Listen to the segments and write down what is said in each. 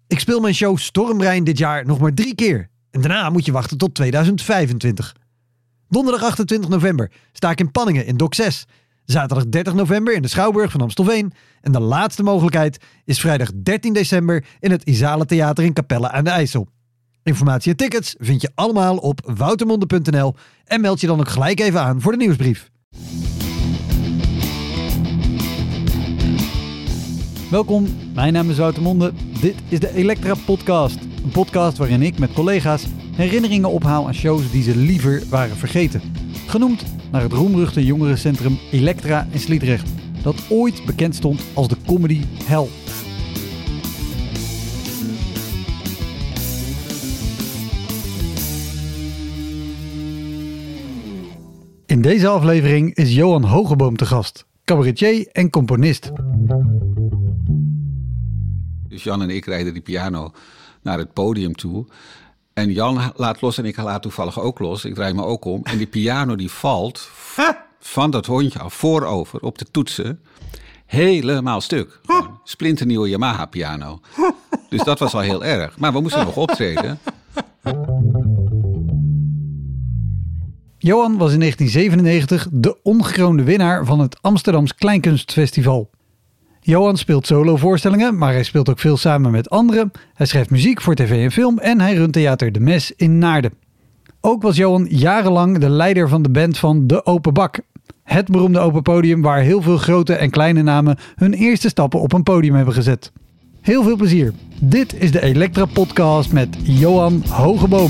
Ik speel mijn show Stormbrein dit jaar nog maar 3 keer. En daarna moet je wachten tot 2025. Donderdag 28 november sta ik in Panningen in Dok 6. Zaterdag 30 november in de Schouwburg van Amstelveen. En de laatste mogelijkheid is vrijdag 13 december in het Isale Theater in Capelle aan de IJssel. Informatie en tickets vind je allemaal op woutermonde.nl en meld je dan ook gelijk even aan voor de nieuwsbrief. Welkom, mijn naam is Wouter Monde. Dit is de Elektra Podcast. Een podcast waarin ik met collega's herinneringen ophaal aan shows die ze liever waren vergeten. Genoemd naar het roemruchte jongerencentrum Elektra in Sliedrecht, dat ooit bekend stond als de comedy hell. In deze aflevering is Johan Hogeboom te gast, cabaretier en componist. Dus Jan en ik rijden die piano naar het podium toe. En Jan laat los en ik laat toevallig ook los. Ik draai me ook om. En die piano die valt van dat hondje af, voorover, op de toetsen. Helemaal stuk. Gewoon splinternieuwe Yamaha piano. Dus dat was al heel erg. Maar we moesten nog optreden. Johan was in 1997 de ongekroonde winnaar van het Amsterdams Kleinkunstfestival. Johan speelt solovoorstellingen, maar hij speelt ook veel samen met anderen. Hij schrijft muziek voor tv en film en hij runt theater De Mes in Naarden. Ook was Johan jarenlang de leider van de band van De Open Bak. Het beroemde open podium waar heel veel grote en kleine namen hun eerste stappen op een podium hebben gezet. Heel veel plezier. Dit is de Elektra Podcast met Johan Hogeboom.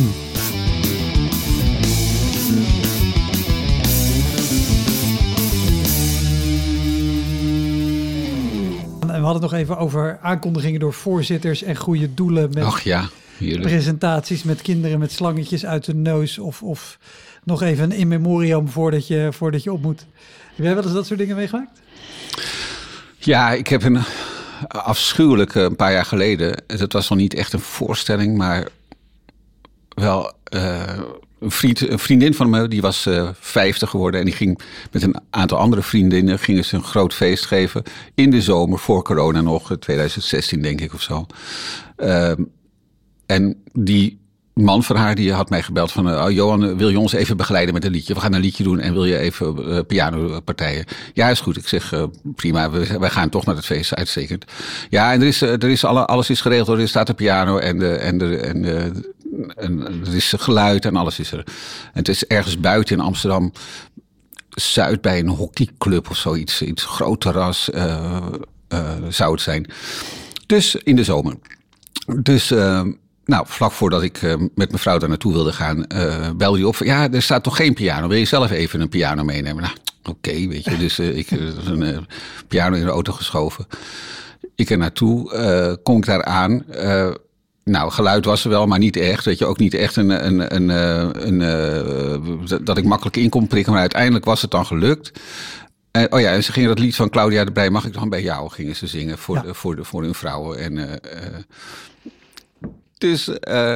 We hadden het nog even over aankondigingen door voorzitters en goede doelen met presentaties met kinderen met slangetjes uit de neus of nog even een in memoriam voordat je op moet. Heb jij wel eens dat soort dingen meegemaakt? Ja, ik heb een afschuwelijke een paar jaar geleden. Dat was nog niet echt een voorstelling, maar wel een vriendin van me, die was 50 geworden en die ging met een aantal andere vriendinnen gingen ze een groot feest geven in de zomer voor corona nog, 2016 denk ik of zo. En die man van haar die had mij gebeld van Johan, wil je ons even begeleiden met een liedje? We gaan een liedje doen en wil je even pianopartijen? Ja, is goed. Ik zeg prima, wij gaan toch naar het feest, uitstekend. Ja, en alles is geregeld, er staat een piano en er is geluid en alles is er. En het is ergens buiten in Amsterdam Zuid bij een hockeyclub of zoiets. Iets groot terras zou het zijn. Dus in de zomer. Dus vlak voordat ik met mijn vrouw daar naartoe wilde gaan, belde hij op van, ja, er staat toch geen piano. Wil je zelf even een piano meenemen? Nou, oké, weet je. Dus ik heb een piano in de auto geschoven. Ik er naartoe, kom ik daar aan. Geluid was er wel, maar niet echt. Weet je, ook niet echt dat ik makkelijk in kon prikken. Maar uiteindelijk was het dan gelukt. En ze gingen dat lied van Claudia de Breij, mag ik dan bij jou, gingen ze zingen voor hun vrouwen. En dus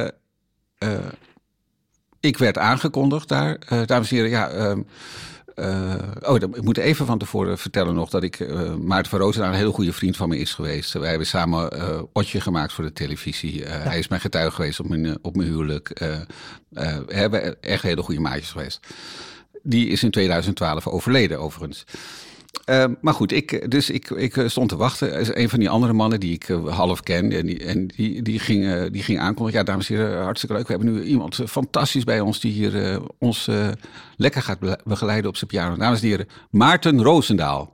ik werd aangekondigd daar. Dames en heren, ik moet even van tevoren vertellen nog dat Maarten van Roosendaal een hele goede vriend van me is geweest. Wij hebben samen Otje gemaakt voor de televisie. Hij is mijn getuige geweest op mijn huwelijk. We hebben echt hele goede maatjes geweest. Die is in 2012 overleden overigens. Maar goed, ik stond te wachten. Een van die andere mannen die ik half ken, die ging aankondigen. Ja, dames en heren, hartstikke leuk. We hebben nu iemand fantastisch bij ons die hier ons lekker gaat begeleiden op zijn piano. Dames en heren, Maarten Roosendaal.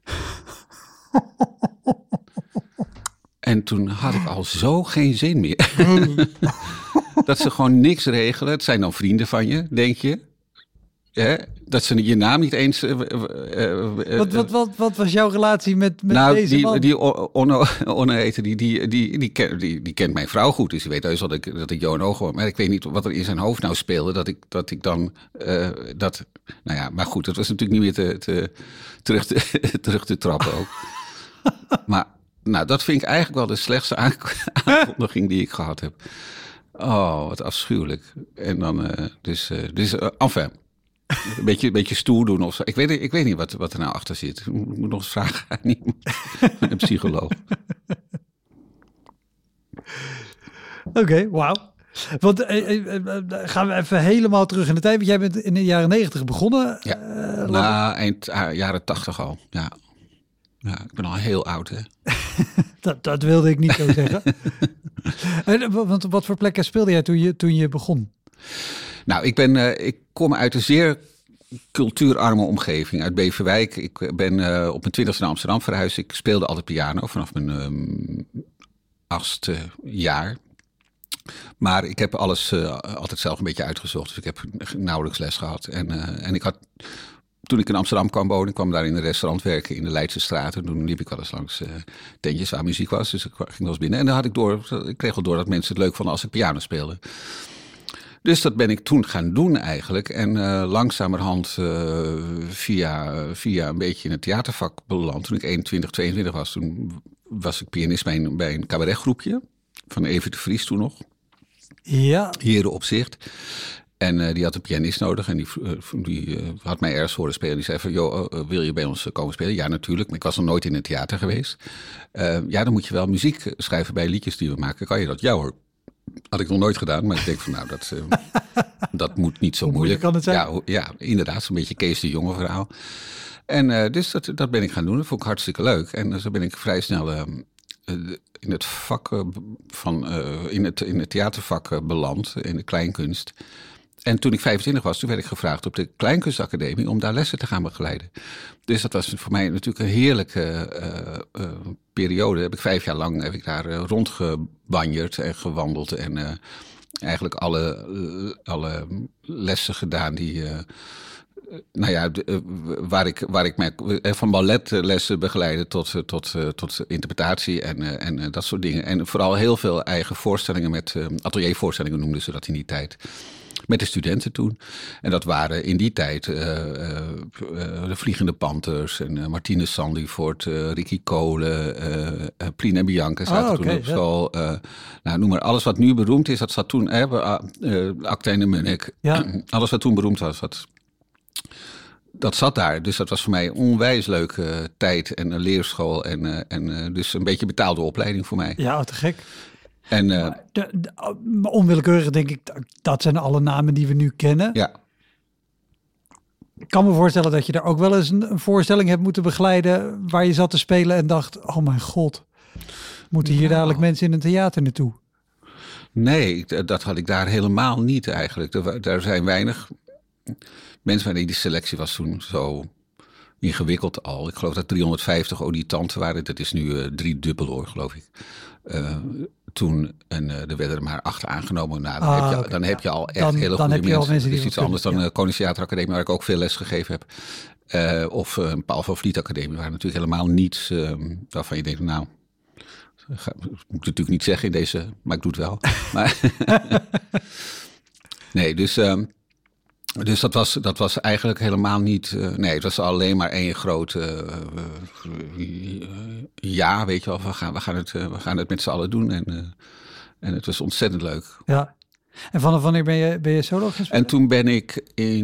En toen had ik al zo geen zin meer. Dat ze gewoon niks regelen. Het zijn dan vrienden van je, denk je. Dat ze je naam niet eens... Wat was jouw relatie met deze man? Die Onno heette, die kent mijn vrouw goed. Dus die weet heus dat ik Johan Hogeboom... Maar ik weet niet wat er in zijn hoofd nou speelde. Dat ik dan... maar goed, dat was natuurlijk niet meer terug te trappen ook. Maar dat vind ik eigenlijk wel de slechtste aankondiging die ik gehad heb. Oh, wat afschuwelijk. En dan enfin... Een beetje stoer doen of zo. Ik weet niet wat er nou achter zit. Ik moet nog eens vragen aan iemand. Een psycholoog. Oké, wauw. Want gaan we even helemaal terug in de tijd. Want jij bent in de jaren 90 begonnen. Ja, eind jaren 80 al. Ja. Ja, ik ben al heel oud, hè. dat wilde ik niet zo zeggen. Want wat voor plekken speelde jij toen je begon? Nou, ik kom uit een zeer cultuurarme omgeving, uit Beverwijk. Ik ben op mijn 20e naar Amsterdam verhuisd. Ik speelde altijd piano vanaf mijn 8e jaar. Maar ik heb alles altijd zelf een beetje uitgezocht. Dus ik heb nauwelijks les gehad. En ik had, toen ik in Amsterdam kwam wonen, ik kwam daar in een restaurant werken in de Leidse straat. En toen liep ik wel eens langs tentjes waar muziek was. Dus ik ging wel eens binnen. En dan ik kreeg wel door dat mensen het leuk vonden als ik piano speelde. Dus dat ben ik toen gaan doen eigenlijk. En langzamerhand via een beetje in het theatervak beland. Toen ik 21, 22 was, toen was ik pianist bij een cabaretgroepje. Van Evert de Vries toen nog. Ja. Heren op Zicht. En die had een pianist nodig. En die had mij ergens horen spelen. Die zei van, joh, wil je bij ons komen spelen? Ja, natuurlijk. Maar ik was nog nooit in een theater geweest. Ja, dan moet je wel muziek schrijven bij liedjes die we maken. Kan je dat? Ja hoor. Had ik nog nooit gedaan. Maar ik denk van, nou, dat moet niet zo moeilijk. Kan het zijn? Ja, inderdaad. Zo'n beetje Kees de Jonge verhaal. En dus dat ben ik gaan doen. Dat vond ik hartstikke leuk. En zo ben ik vrij snel in het vak in het theatervak beland, in de kleinkunst. En toen ik 25 was, toen werd ik gevraagd op de Kleinkunstacademie om daar lessen te gaan begeleiden. Dus dat was voor mij natuurlijk een heerlijke periode. Heb ik 5 jaar lang daar rondgebanjerd en gewandeld en eigenlijk alle lessen gedaan die waar ik mij van balletlessen begeleide tot interpretatie en dat soort dingen. En vooral heel veel eigen voorstellingen met ateliervoorstellingen noemden ze dat in die tijd. Met de studenten toen. En dat waren in die tijd de Vliegende Panthers en Martine Sandifort, Ricky Kolen, Plien en Bianca zaten toen op school. Noem maar, alles wat nu beroemd is, dat zat toen. Acta en de Munnik. Ja. Alles wat toen beroemd was, dat zat daar. Dus dat was voor mij een onwijs leuke tijd en een leerschool. En dus een beetje betaalde opleiding voor mij. Ja, te gek. En onwillekeurig denk ik, dat zijn alle namen die we nu kennen. Ja. Ik kan me voorstellen dat je daar ook wel eens een voorstelling hebt moeten begeleiden waar je zat te spelen en dacht, oh mijn god, moeten hier dadelijk mensen in een theater naartoe? Nee, dat had ik daar helemaal niet eigenlijk. Daar zijn weinig mensen, die selectie was toen zo ingewikkeld al. Ik geloof dat 350 auditanten waren. Dat is nu 3-dubbel hoor, geloof ik. Toen, en er werden er maar 8 aangenomen. Nou, dan heb je al echt hele goede mensen. Dat is iets anders dan de Koningstheateracademie, waar ik ook veel les gegeven heb. Of een Paul van Vliet Academie, waar natuurlijk helemaal niets waarvan je denkt, nou, moet ik natuurlijk niet zeggen in deze, maar ik doe het wel. Maar nee, dus dat was eigenlijk helemaal niet. Nee, het was alleen maar één grote ja, weet je wel. We gaan het met z'n allen doen. En het was ontzettend leuk. Ja. En vanaf wanneer ben je solo gaan spelen? En toen ben ik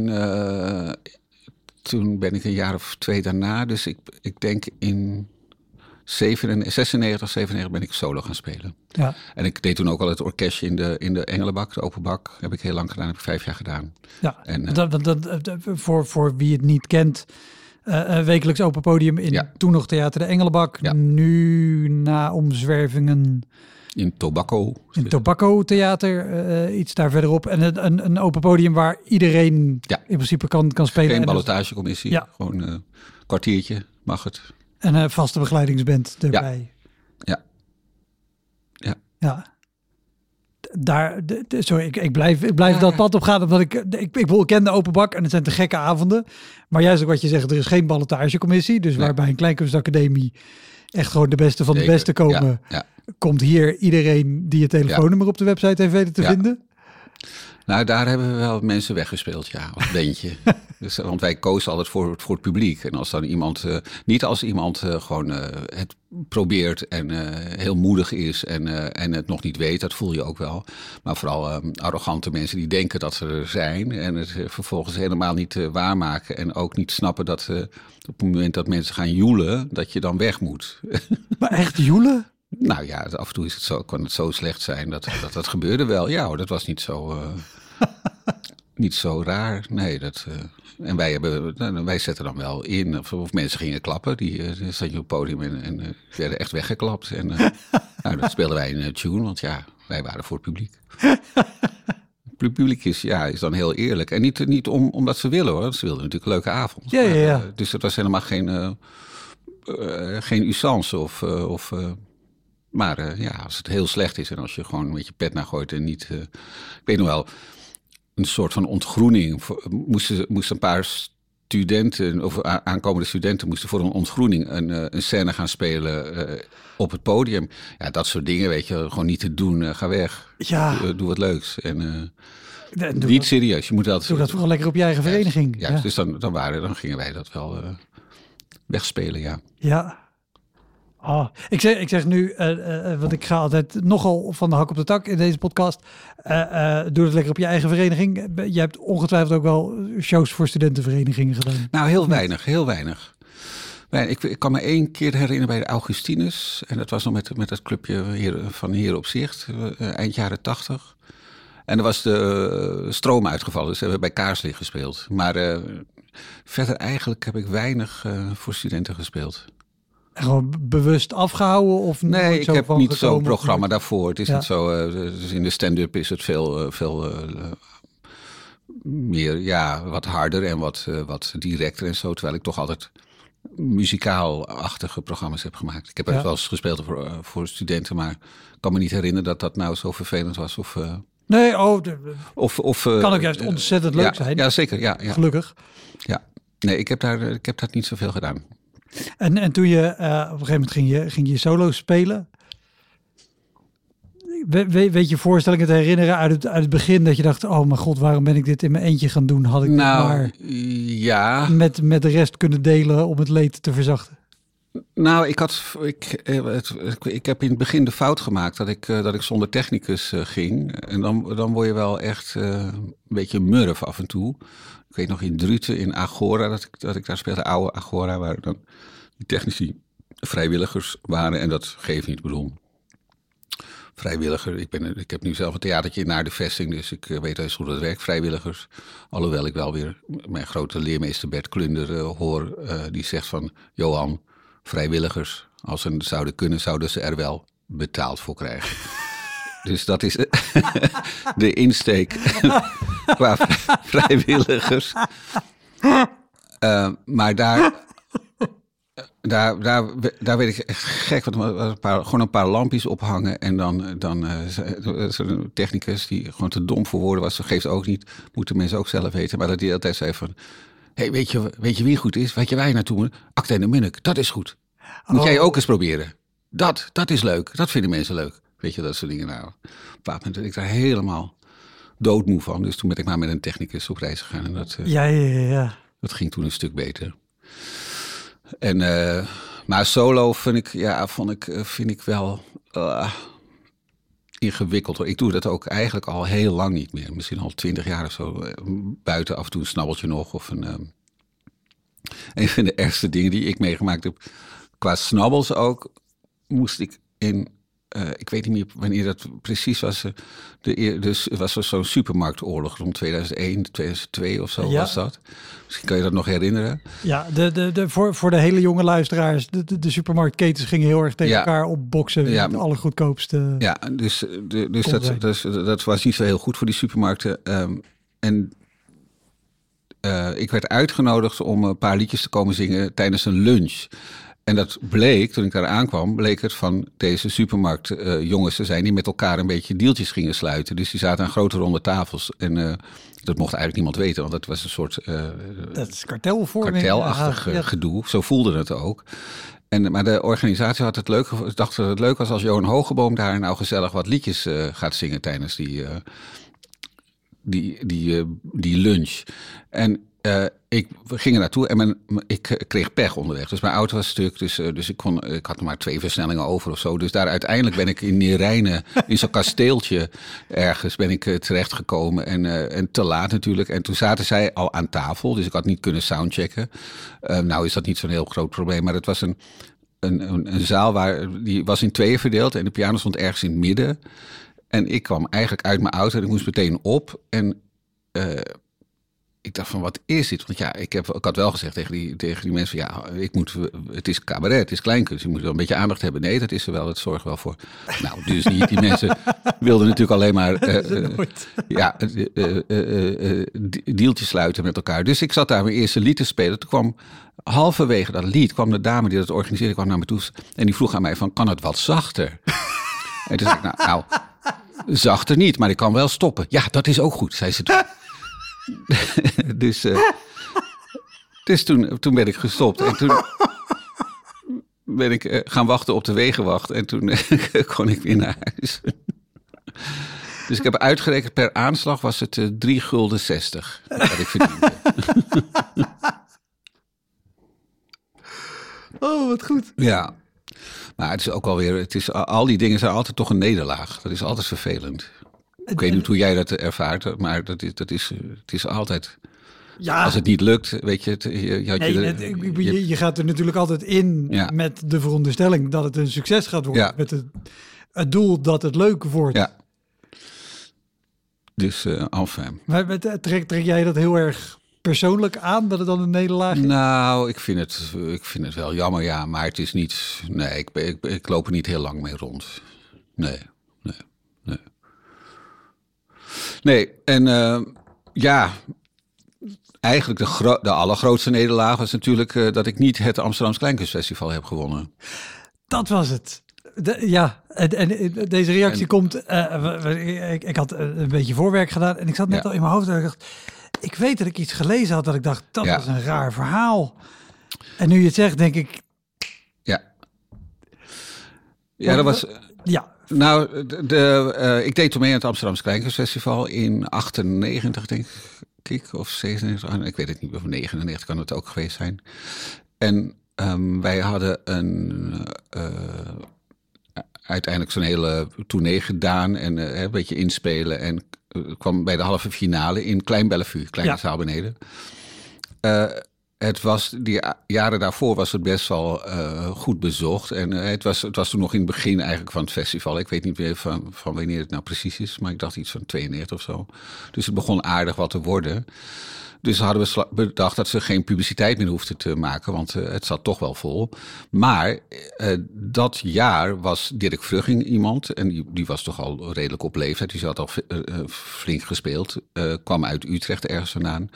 een jaar of 2 daarna. Dus ik denk in 96, 97 ben ik solo gaan spelen. Ja. En ik deed toen ook al het orkestje in de Engelenbak, de open bak. Heb ik heel lang gedaan, heb ik 5 jaar gedaan. Ja, en, voor wie het niet kent, wekelijks open podium in toen nog Theater de Engelenbak. Ja. Nu na omzwervingen in Tobacco. In Tobacco Theater, iets daar verderop. En een open podium waar iedereen in principe kan spelen. Geen ballotagecommissie, gewoon een kwartiertje mag het. En een vaste begeleidingsband erbij. Ja. Sorry, ik blijf dat pad op gaan, omdat ik ken de open bak en het zijn te gekke avonden. Maar juist ook wat je zegt, er is geen ballotagecommissie. Dus waarbij een Kleinkunstacademie echt gewoon de beste van de beste komen. Komt hier iedereen die je telefoonnummer op de website heeft weten te vinden. Nou, daar hebben we wel mensen weggespeeld, als bandje. Dus, want wij kozen altijd voor het publiek. En als dan iemand, niet als iemand gewoon het probeert en heel moedig is en het nog niet weet, dat voel je ook wel. Maar vooral arrogante mensen die denken dat ze er zijn en het vervolgens helemaal niet waarmaken. En ook niet snappen dat op het moment dat mensen gaan joelen, dat je dan weg moet. Maar echt joelen? Nou ja, af en toe kan het zo slecht zijn dat gebeurde wel. Ja hoor, dat was niet zo, niet zo raar. Nee, en wij zetten dan wel in. Of mensen gingen klappen. Die zat je op het podium en werden echt weggeklapt. En nou, dan speelden wij een tune, want ja, wij waren voor het publiek. Het publiek is dan heel eerlijk. En niet omdat ze willen hoor. Ze wilden natuurlijk een leuke avond. Ja. Dus het was helemaal geen usance maar als het heel slecht is en als je gewoon met je pet naar gooit en niet... ik weet nog wel, een soort van ontgroening. Moesten een paar studenten, of aankomende studenten, moesten voor een ontgroening een scène gaan spelen op het podium. Ja, dat soort dingen, weet je, gewoon niet te doen. Ga weg. Ja. Doe wat leuks. En niet serieus. Je moet dat... Doe dat vooral lekker op je eigen vereniging. Ja. Dus dan gingen wij dat wel wegspelen, ja. Ja. Oh, ik zeg nu, want ik ga altijd nogal van de hak op de tak in deze podcast. Doe het lekker op je eigen vereniging. Je hebt ongetwijfeld ook wel shows voor studentenverenigingen gedaan. Nou, heel weinig. Ik kan me 1 keer herinneren bij de Augustinus. En dat was nog met dat clubje van Heren op Zicht, eind jaren 80. En er was de stroom uitgevallen, dus hebben we bij Kaarslicht gespeeld. Maar verder eigenlijk heb ik weinig voor studenten gespeeld. Gewoon bewust afgehouden? Of nee, ik heb niet zo'n programma daarvoor. Het is niet zo. Dus in de stand-up is het veel meer, wat harder en wat directer en zo. Terwijl ik toch altijd muzikaal-achtige programma's heb gemaakt. Ik heb wel eens gespeeld voor studenten, maar ik kan me niet herinneren dat nou zo vervelend was. Nee, kan ook juist ontzettend leuk zijn. Ja, zeker. Ja. Gelukkig. Ja, nee, ik heb daar niet zoveel gedaan. En toen je op een gegeven moment ging je solo spelen. Weet je voorstellingen te herinneren uit het begin dat je dacht, oh mijn god, waarom ben ik dit in mijn eentje gaan doen? Had ik dit maar met de rest kunnen delen om het leed te verzachten? Nou, ik heb in het begin de fout gemaakt dat ik zonder technicus ging. En dan word je wel echt een beetje murf af en toe. Ik weet nog in Druten, in Agora, dat ik daar speelde, oude Agora, waar dan die technici vrijwilligers waren. En dat geeft niet, bedoel. Vrijwilliger, ik heb nu zelf een theatertje naar de vesting, dus ik weet eens hoe dat werkt, vrijwilligers. Alhoewel ik wel weer mijn grote leermeester Bert Klunder hoor, die zegt van, Johan, vrijwilligers, als ze zouden kunnen, zouden ze er wel betaald voor krijgen. Dus dat is de insteek qua vrijwilligers. Maar daar werd ik echt gek. Want er gewoon een paar lampjes ophangen. En dan zo'n technicus die gewoon te dom voor woorden was. Dat geeft ook niet. Moeten mensen ook zelf weten. Maar dat die altijd zei van... Hey, weet je wie goed is? Weet je waar je naartoe moet? Acta en de Munnik, dat is goed. Moet jij ook eens proberen. Dat is leuk. Dat vinden mensen leuk. Weet je, dat soort dingen. Nou, op een bepaald moment ben ik daar helemaal doodmoe van. Dus toen ben ik maar met een technicus op reis gegaan. En dat ging toen een stuk beter. En, maar solo vind ik wel ingewikkeld. Ik doe dat ook eigenlijk al heel lang niet meer. Misschien al 20 jaar of zo. Buiten af en toe een snabbeltje nog. Of een van de ergste dingen die ik meegemaakt heb. Qua snabbels ook. Moest ik in... ik weet niet meer wanneer dat precies was. Dus was er zo'n supermarktoorlog rond 2001, 2002 of zo was dat. Misschien kan je dat nog herinneren. Ja, voor de hele jonge luisteraars, de supermarktketens gingen heel erg tegen elkaar opboksen. Ja, het allergoedkoopste. Ja, dus dat was niet zo heel goed voor die supermarkten. Ik werd uitgenodigd om een paar liedjes te komen zingen tijdens een lunch. En dat bleek, toen ik daar aankwam, bleek het van deze supermarktjongens te zijn die met elkaar een beetje deeltjes gingen sluiten. Dus die zaten aan grote ronde tafels. En dat mocht eigenlijk niemand weten, want dat was een soort dat is kartelachtig gedoe. Zo voelde het ook. Maar de organisatie had het leuk, dacht dat het leuk was als Johan Hogeboom daar nou gezellig wat liedjes gaat zingen tijdens die lunch. En we gingen naartoe en ik kreeg pech onderweg. Dus mijn auto was stuk, dus ik had nog maar 2 versnellingen over of zo. Dus daar uiteindelijk ben ik in Neerijnen, in zo'n kasteeltje ergens, ben ik terechtgekomen. En te laat natuurlijk. En toen zaten zij al aan tafel, dus ik had niet kunnen soundchecken. Nou is dat niet zo'n heel groot probleem, maar het was een zaal die was in tweeën verdeeld en de piano stond ergens in het midden. En ik kwam eigenlijk uit mijn auto en ik moest meteen op. En ik dacht van, wat is dit? Want ja, ik had wel gezegd tegen die mensen, ja, het is cabaret, het is kleinkunst. Je moet wel een beetje aandacht hebben. Nee, dat is er wel, het zorgt wel voor. Nou, dus niet. Die mensen wilden natuurlijk alleen maar deeltjes sluiten met elkaar. Dus ik zat daar mijn eerste lied te spelen. Toen kwam halverwege dat lied, kwam de dame die dat organiseerde, kwam naar me toe. En die vroeg aan mij van, kan het wat zachter? En toen zei ik, nou, zachter niet, maar ik kan wel stoppen. Ja, dat is ook goed, zei ze toen. Dus toen ben ik gestopt. En toen ben ik gaan wachten op de wegenwacht. En toen kon ik weer naar huis. Dus ik heb uitgerekend, per aanslag was het 3,60 gulden dat ik verdiende. Oh, wat goed. Ja. Maar het is ook alweer, al die dingen zijn altijd toch een nederlaag. Dat is altijd vervelend. Ik weet niet hoe jij dat ervaart, maar het is altijd... Ja. Als het niet lukt, weet je... Je gaat er natuurlijk altijd in met de veronderstelling dat het een succes gaat worden. Ja. Met het doel dat het leuk wordt. Ja. Dus, enfin. Maar trek jij dat heel erg persoonlijk aan, dat het dan een nederlaag is? Nou, ik vind het wel jammer, ja. Maar het is niet... Nee, ik loop er niet heel lang mee rond. Nee. Nee, en eigenlijk de allergrootste nederlaag was natuurlijk dat ik niet het Amsterdamse Kleinkunstfestival heb gewonnen. Dat was het. En deze reactie komt... ik had een beetje voorwerk gedaan en ik zat net al in mijn hoofd en ik dacht... Ik weet dat ik iets gelezen had dat ik dacht, dat was een raar verhaal. En nu je het zegt, denk ik... Ja, dat was... Nou, ik deed toen mee aan het Amsterdamse Kleinkunstfestival in 98, denk ik, of 97, ik weet het niet, of 99 kan het ook geweest zijn. En wij hadden uiteindelijk zo'n hele tournee gedaan en een beetje inspelen. En kwam bij de halve finale in Klein Bellevue, kleine zaal beneden. Het was, die jaren daarvoor was het best wel goed bezocht. En het was toen nog in het begin eigenlijk van het festival. Ik weet niet meer van wanneer het nou precies is, maar ik dacht iets van 92 of zo. Dus het begon aardig wat te worden. Dus hadden we bedacht dat ze geen publiciteit meer hoefden te maken, want het zat toch wel vol. Maar dat jaar was Dirk Vruging iemand, en die was toch al redelijk op leeftijd. Die had al flink gespeeld, kwam uit Utrecht ergens vandaan.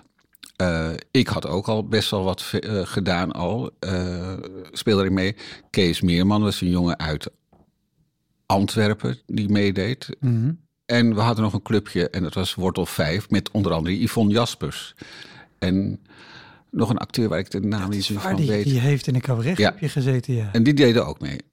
Ik had ook al best wel wat gedaan al, speelde erin mee. Kees Meerman was een jongen uit Antwerpen die meedeed. Mm-hmm. En we hadden nog een clubje en dat was Wortel 5 met onder andere Yvonne Jaspers. En nog een acteur waar ik de naam niet van weet. Die heeft in een cabaretclubje gezeten, ja. En die deden ook mee.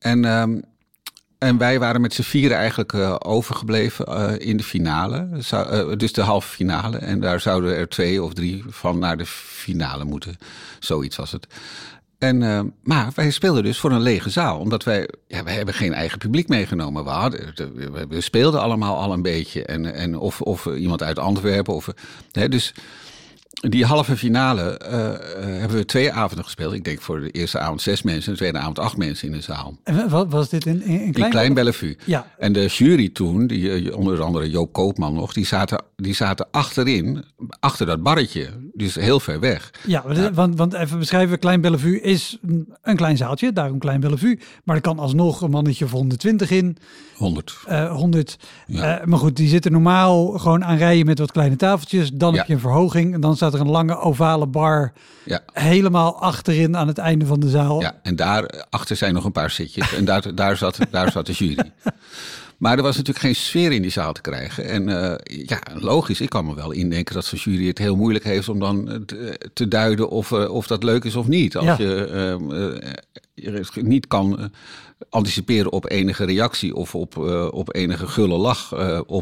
En wij waren met z'n vieren eigenlijk overgebleven in de finale. Dus de halve finale. En daar zouden er 2 of 3 van naar de finale moeten. Zoiets was het. Maar wij speelden dus voor een lege zaal. Omdat wij hebben geen eigen publiek meegenomen. We speelden allemaal al een beetje. En of iemand uit Antwerpen. Dus die halve finale hebben we 2 avonden gespeeld. Ik denk voor de eerste avond 6 mensen en de tweede avond 8 mensen in de zaal. En wat was dit in Klein Bellevue? Ja. En de jury toen, onder andere Joop Koopman nog, die zaten achterin, achter dat barretje. Dus heel ver weg. Ja, want even beschrijven, Klein Bellevue is een klein zaaltje, daarom Klein Bellevue. Maar er kan alsnog een mannetje of 120 in. 100. Ja. Maar goed, die zitten normaal gewoon aan rijen met wat kleine tafeltjes. Dan heb je een verhoging en dan staat er een lange ovale bar helemaal achterin aan het einde van de zaal. Ja, en daarachter zijn nog een paar zitjes en daar zat de jury. Maar er was natuurlijk geen sfeer in die zaal te krijgen. En logisch, ik kan me wel indenken dat zo'n jury het heel moeilijk heeft om dan te duiden of dat leuk is of niet. Als je niet kan anticiperen op enige reactie of op enige gulle lach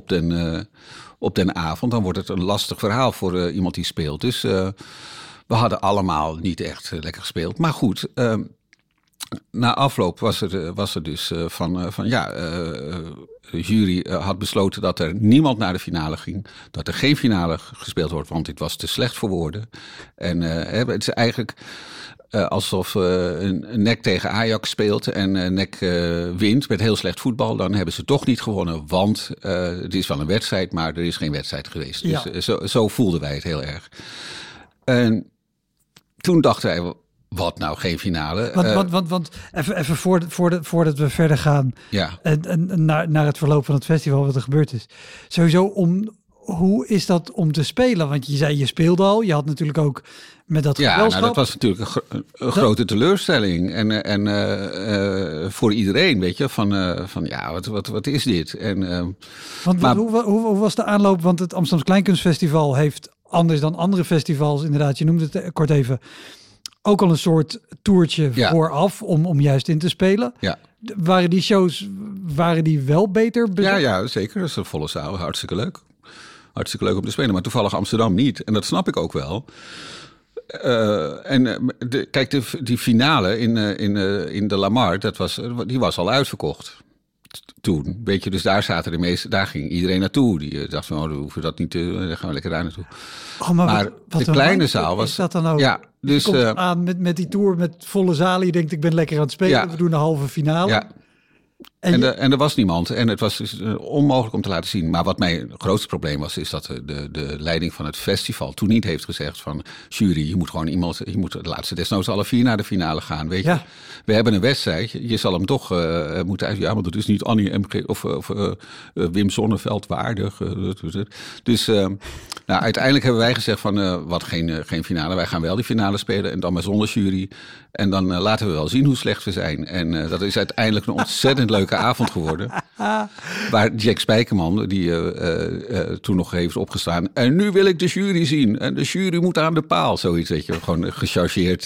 op den avond, dan wordt het een lastig verhaal voor iemand die speelt. Dus we hadden allemaal niet echt lekker gespeeld. Maar goed, na afloop was er dus de jury had besloten dat er niemand naar de finale ging. Dat er geen finale gespeeld wordt, want dit was te slecht voor woorden. En het is eigenlijk alsof een NEC tegen Ajax speelt en NEC wint met heel slecht voetbal. Dan hebben ze toch niet gewonnen, want het is wel een wedstrijd, maar er is geen wedstrijd geweest. Ja. Dus zo voelden wij het heel erg. En toen dachten wij, wat nou, geen finale? Want even voordat we verder gaan en naar het verloop van het festival, wat er gebeurd is. Sowieso, hoe is dat om te spelen? Want je zei, je speelde al. Je had natuurlijk ook met dat gezelschap. Nou, dat was natuurlijk een grote teleurstelling. En voor iedereen, weet je, van wat is dit? Hoe was de aanloop? Want het Amsterdams Kleinkunstfestival heeft, anders dan andere festivals, inderdaad, je noemde het kort even, ook al een soort toertje vooraf om juist in te spelen. Ja. Waren die shows wel beter bezocht? Ja, zeker. Dat is een volle zaal. Hartstikke leuk. Hartstikke leuk om te spelen. Maar toevallig Amsterdam niet. En dat snap ik ook wel. Kijk, die finale in de Lamar, die was al uitverkocht. Toen, weet je, dus daar zaten de meeste, daar ging iedereen naartoe. Die dacht van, we hoeven dat niet te, dan gaan we lekker daar naartoe. Maar de kleine zaal was... Is dat dan ook? Ja, dus je komt aan met die tour met volle zalen. Je denkt, ik ben lekker aan het spelen. We doen een halve finale. Ja. En er was niemand. En het was dus onmogelijk om te laten zien. Maar wat mijn grootste probleem was, is dat de leiding van het festival toen niet heeft gezegd van, jury, je moet gewoon laat ze desnoods alle 4 naar de finale gaan. Weet je, we hebben een wedstrijd. Je zal hem toch moeten uit. Ja, maar dat is niet Annie MG of Wim Sonneveld waardig. Dus uiteindelijk hebben wij gezegd van, wat geen finale. Wij gaan wel die finale spelen en dan maar zonder jury. En dan laten we wel zien hoe slecht we zijn. En dat is uiteindelijk een ontzettend leuke avond geworden. Waar Jack Spijkerman, die toen nog heeft opgestaan. En nu wil ik de jury zien. En de jury moet aan de paal. Zoiets, weet je, gewoon gechargeerd.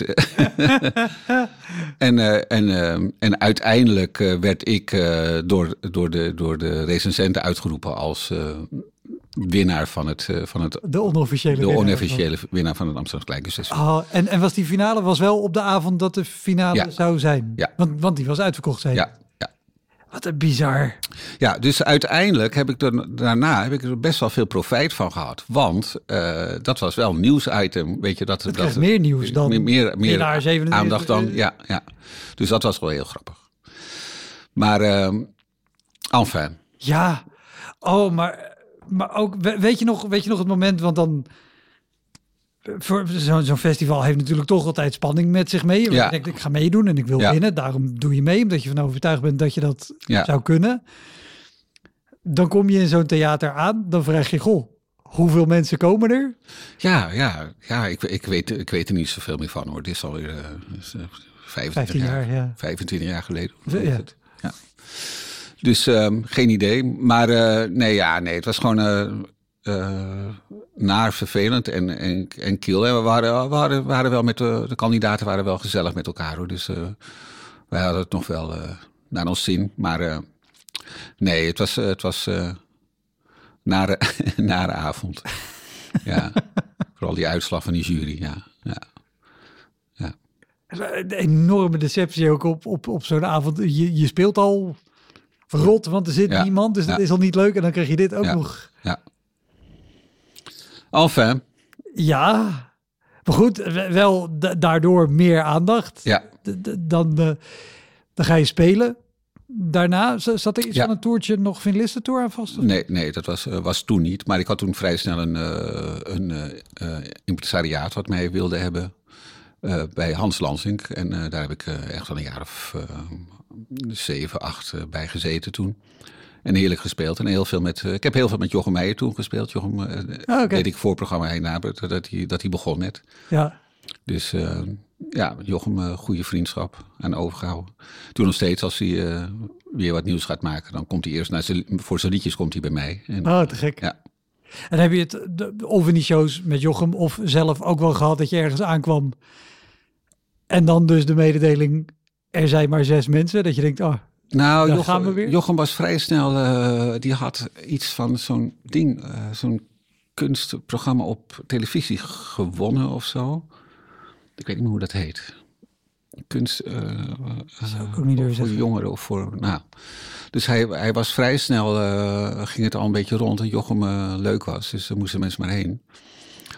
En uiteindelijk werd ik door de recensenten uitgeroepen als winnaar van het de onofficiële winnaar van het Amsterdams Kleinkunstfestival. En was die finale wel op de avond dat de finale zou zijn? Ja. Want die was uitverkocht, zei je? Ja. Wat een bizar. Ja, dus uiteindelijk heb ik er best wel veel profijt van gehad. Want dat was wel een nieuwsitem. Weet je, dat meer nieuws dan meer aandacht dan. Ja. Dus dat was wel heel grappig. Maar enfin. Ja. Oh, maar ook, weet je nog het moment, want dan, voor zo'n festival heeft natuurlijk toch altijd spanning met zich mee. Je denkt, ik ga meedoen en ik wil winnen. Daarom doe je mee, omdat je van overtuigd bent dat je dat zou kunnen. Dan kom je in zo'n theater aan, dan vraag je, goh, hoeveel mensen komen er? Ja, ik weet er niet zoveel meer van, hoor. Dit is alweer 25 jaar geleden. Ja. Dus geen idee. Maar nee, het was gewoon naar vervelend en kiel. En we waren wel met de kandidaten waren wel gezellig met elkaar, hoor. Dus wij hadden het nog wel naar ons zin. Maar nee, het was nare avond. Ja, vooral die uitslag van die jury, ja. Een enorme deceptie ook op zo'n avond. Je speelt al rot, want er zit niemand, dus dat is al niet leuk. En dan krijg je dit ook nog. Ja. Enfin. Ja, maar goed, wel daardoor meer aandacht. Ja. Dan ga je spelen. Daarna zat er iets van een toertje, nog finalistentour aan vast? Nee, dat was toen niet. Maar ik had toen vrij snel een impresariaat wat mij wilde hebben bij Hans Lansink. En daar heb ik echt wel een jaar of 7, 8 bij gezeten toen. En heerlijk gespeeld. En ik heb heel veel met Jochem Meijer toen gespeeld. Jochem deed ik voorprogramma heen na dat hij begon net. Ja. Dus Jochem, goede vriendschap aan overgehouden. Toen nog steeds, als hij weer wat nieuws gaat maken, dan komt hij eerst voor zijn liedjes komt hij bij mij. En, te gek. Ja. En heb je het of in die shows met Jochem of zelf ook wel gehad dat je ergens aankwam en dan dus de mededeling, er zijn maar 6 mensen, dat je denkt, Jochem was vrij snel, die had iets van zo'n ding, zo'n kunstprogramma op televisie gewonnen of zo. Ik weet niet meer hoe dat heet. Kunst voor jongeren of voor... Dus hij was vrij snel, ging het al een beetje rond en Jochem leuk was. Dus daar moesten mensen maar heen.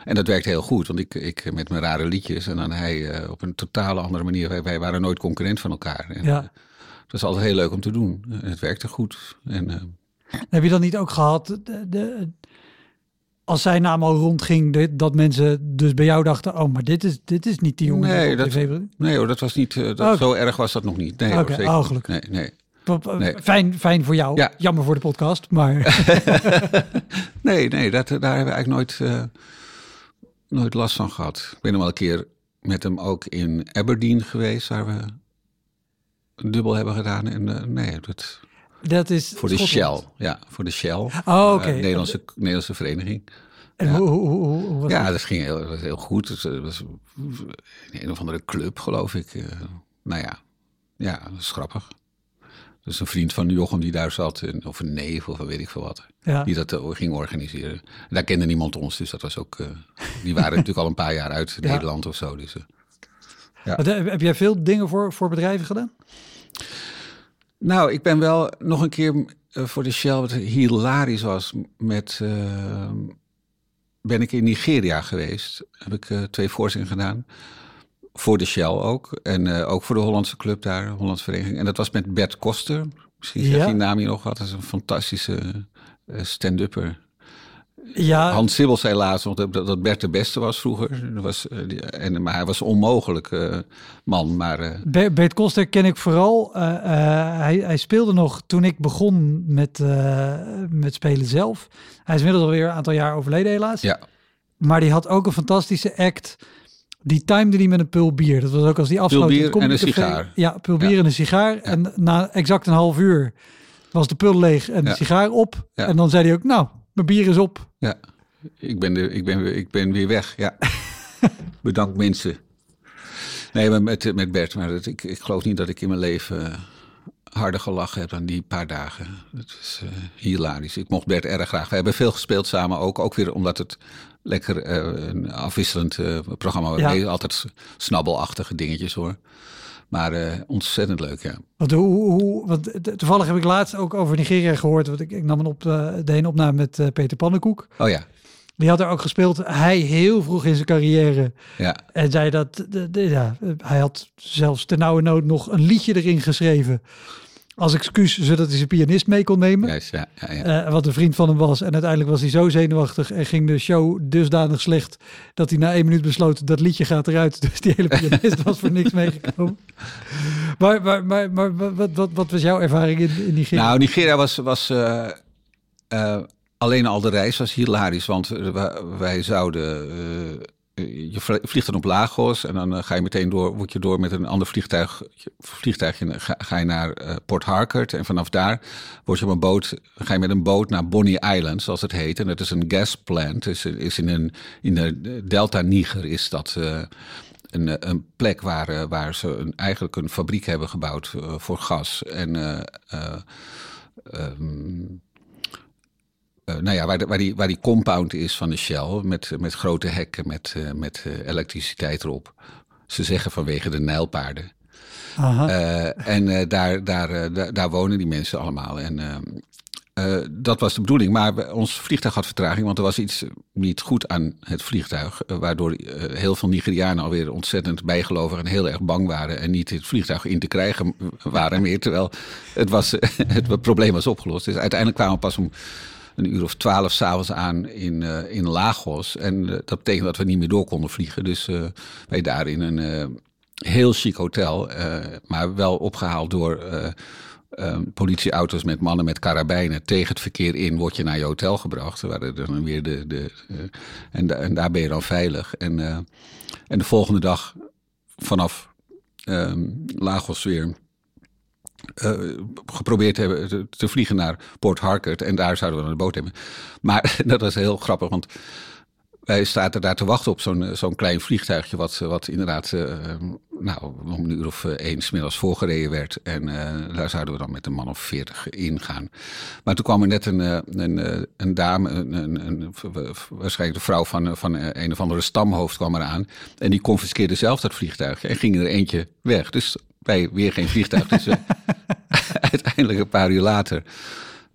En dat werkte heel goed, want ik met mijn rare liedjes en dan hij op een totale andere manier. Wij waren nooit concurrent van elkaar. En, Ja. het was altijd heel leuk om te doen. Het werkte goed. En, Heb je dan niet ook gehad, als zijn naam al rondging, dat mensen dus bij jou dachten, oh, maar dit is niet die jongen die op tv... Nee hoor, dat was niet, zo erg was dat nog niet. Nee, Oké, zeker niet. gelukkig. Nee. Fijn voor jou. Ja. Jammer voor de podcast, maar... nee, daar hebben we eigenlijk nooit last van gehad. Ik ben nog wel een keer met hem ook in Aberdeen geweest, waar we een dubbel hebben gedaan. En nee, dat is voor de Shell. Ja, voor de Shell. Oh, oké. Nederlandse vereniging. En ja. hoe was dat ging heel goed. Het was een of andere club, geloof ik. Ja, dat is grappig. Dus een vriend van Jochem die daar zat, of een neef of weet ik veel wat, die dat ging organiseren. Daar kende niemand ons, dus dat was ook... die waren natuurlijk al een paar jaar uit Nederland of zo. Dus, ja. Heb jij veel dingen voor bedrijven gedaan? Nou, ik ben wel nog een keer voor de Shell, wat hilarisch was, ben ik in Nigeria geweest. Heb ik 2 voorstellingen gedaan. Voor de Shell ook. En ook voor de Hollandse club daar, Hollandse vereniging. En dat was met Bert Koster. Misschien zeg je die naam hier nog wat. Dat is een fantastische stand-upper. Ja. Hans Sibbel zei laatst nog dat Bert de beste was vroeger. Maar hij was een onmogelijk man. Maar, Bert Koster ken ik vooral. Hij speelde nog toen ik begon met spelen zelf. Hij is inmiddels alweer een aantal jaar overleden helaas. Ja. Maar die had ook een fantastische act. Die timede die met een pul bier. Dat was ook als die afsloot. Pul bier en een sigaar. Ja, pul bier en een sigaar. Ja. En na exact een half uur was de pul leeg en de sigaar op. Ja. En dan zei hij ook, nou, mijn bier is op. Ja, ik ben weer weg. Ja. Bedankt mensen. Nee, maar met Bert. Maar ik geloof niet dat ik in mijn leven harder gelachen heb dan die paar dagen. Het is hilarisch. Ik mocht Bert erg graag. We hebben veel gespeeld samen ook weer omdat het lekker een afwisselend programma was. Ja. Altijd snabbelachtige dingetjes hoor. Maar ontzettend leuk, ja. Want toevallig heb ik laatst ook over Nigeria gehoord. Want ik nam de opname met Peter Pannenkoek. Oh ja. Die had er ook gespeeld. Hij heel vroeg in zijn carrière. Ja. En zei dat hij had zelfs ternauwernood nog een liedje erin geschreven. Als excuus, zodat hij zijn pianist mee kon nemen. Juist, ja. Wat een vriend van hem was. En uiteindelijk was hij zo zenuwachtig en ging de show dusdanig slecht dat hij na 1 minuut besloot, dat liedje gaat eruit. Dus die hele pianist was voor niks meegekomen. Maar wat was jouw ervaring in Nigeria? Nou, Nigeria was alleen al de reis was hilarisch. Want wij zouden... je vliegt dan op Lagos en dan ga je meteen word je door met een ander vliegtuigje ga je naar Port Harcourt. En vanaf daar ga je met een boot naar Bonny Island, zoals het heet. En dat is een gas plant. Dus is in de Delta Niger is dat een plek waar ze eigenlijk een fabriek hebben gebouwd voor gas. En waar die compound is van de Shell met grote hekken met elektriciteit erop. Ze zeggen vanwege de Nijlpaarden. En daar wonen die mensen allemaal. En dat was de bedoeling. Maar ons vliegtuig had vertraging, want er was iets niet goed aan het vliegtuig. Waardoor heel veel Nigerianen alweer ontzettend bijgelovig en heel erg bang waren. En niet het vliegtuig in te krijgen waren meer. Terwijl het probleem was opgelost. Dus uiteindelijk kwamen we pas om 12:00 s'avonds aan in Lagos. En dat betekent dat we niet meer door konden vliegen. Dus wij daar in een heel chic hotel, maar wel opgehaald door politieauto's met mannen met karabijnen. Tegen het verkeer in word je naar je hotel gebracht. Waar er dan weer en daar ben je dan veilig. En de volgende dag vanaf Lagos weer geprobeerd hebben te vliegen naar Port Harcourt. En daar zouden we een boot hebben. Maar dat was heel grappig, want wij zaten daar te wachten op zo'n klein vliegtuigje wat inderdaad om 1:00 's middags voorgereden werd. En daar zouden we dan met een man of 40 ingaan. Maar toen kwam er net een dame, waarschijnlijk de vrouw van een of andere stamhoofd kwam eraan. En die confiskeerde zelf dat vliegtuigje en ging er eentje weg. Dus wij weer geen vliegtuig. Dus uiteindelijk een paar uur later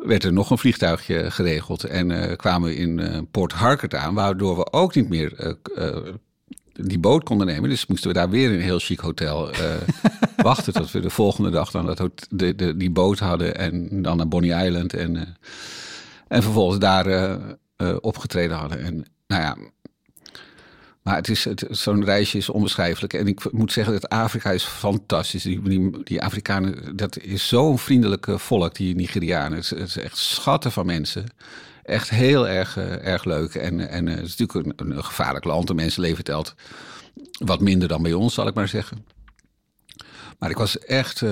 werd er nog een vliegtuigje geregeld. En kwamen we in Port Harcourt aan, waardoor we ook niet meer die boot konden nemen. Dus moesten we daar weer in een heel chic hotel wachten tot we de volgende dag dan die boot hadden. En dan naar Bonny Island en vervolgens daar opgetreden hadden. En nou ja, maar zo'n reisje is onbeschrijfelijk. En ik moet zeggen dat Afrika is fantastisch. Die Afrikanen, dat is zo'n vriendelijk volk, die Nigerianen. Het is echt schatten van mensen. Echt heel erg leuk. En het is natuurlijk een gevaarlijk land. De mensenleven telt wat minder dan bij ons, zal ik maar zeggen. Maar ik was echt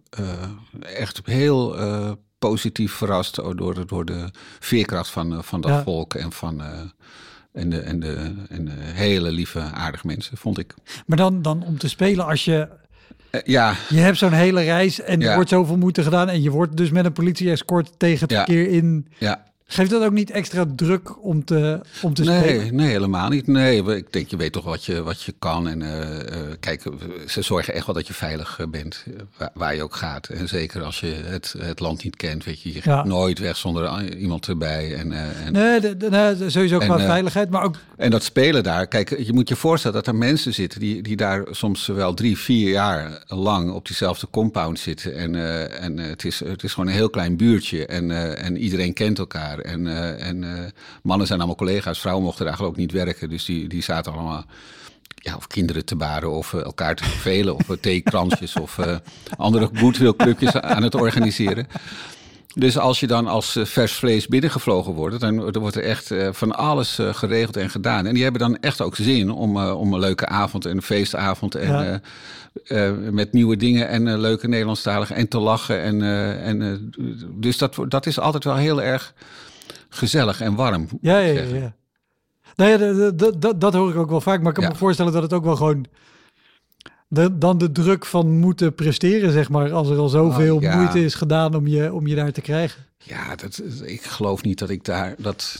heel positief verrast door de veerkracht van dat volk en van... En de hele lieve, aardige mensen, vond ik. Maar dan om te spelen als je... Je hebt zo'n hele reis en er wordt zoveel moeite gedaan... en je wordt dus met een politie-escort tegen het verkeer in... Ja. Geeft dat ook niet extra druk om te spelen? Nee, helemaal niet. Nee, ik denk, je weet toch wat je kan. En kijk, ze zorgen echt wel dat je veilig bent, waar je ook gaat. En zeker als je het land niet kent, weet je. Je gaat nooit weg zonder iemand erbij. Nee, sowieso qua veiligheid, maar ook... En dat spelen daar, kijk, je moet je voorstellen dat er mensen zitten... die daar soms wel 3-4 jaar lang op diezelfde compound zitten. En het is gewoon een heel klein buurtje en iedereen kent elkaar. En mannen zijn allemaal collega's, vrouwen mochten daar eigenlijk ook niet werken. Dus die zaten allemaal of kinderen te baren of elkaar te vervelen... of theekransjes of andere goodwill-clubjes aan het organiseren. Dus als je dan als vers vlees binnengevlogen wordt... dan wordt er echt van alles geregeld en gedaan. En die hebben dan echt ook zin om een leuke avond en een feestavond... en met nieuwe dingen en leuke Nederlandstaligen en te lachen. Dus dat is altijd wel heel erg gezellig en warm. Ja. Nou ja, dat hoor ik ook wel vaak. Maar ik kan me voorstellen dat het ook wel gewoon... Dan de druk van moeten presteren, zeg maar. Als er al zoveel moeite is gedaan om je daar te krijgen. Ja, ik geloof niet dat ik daar...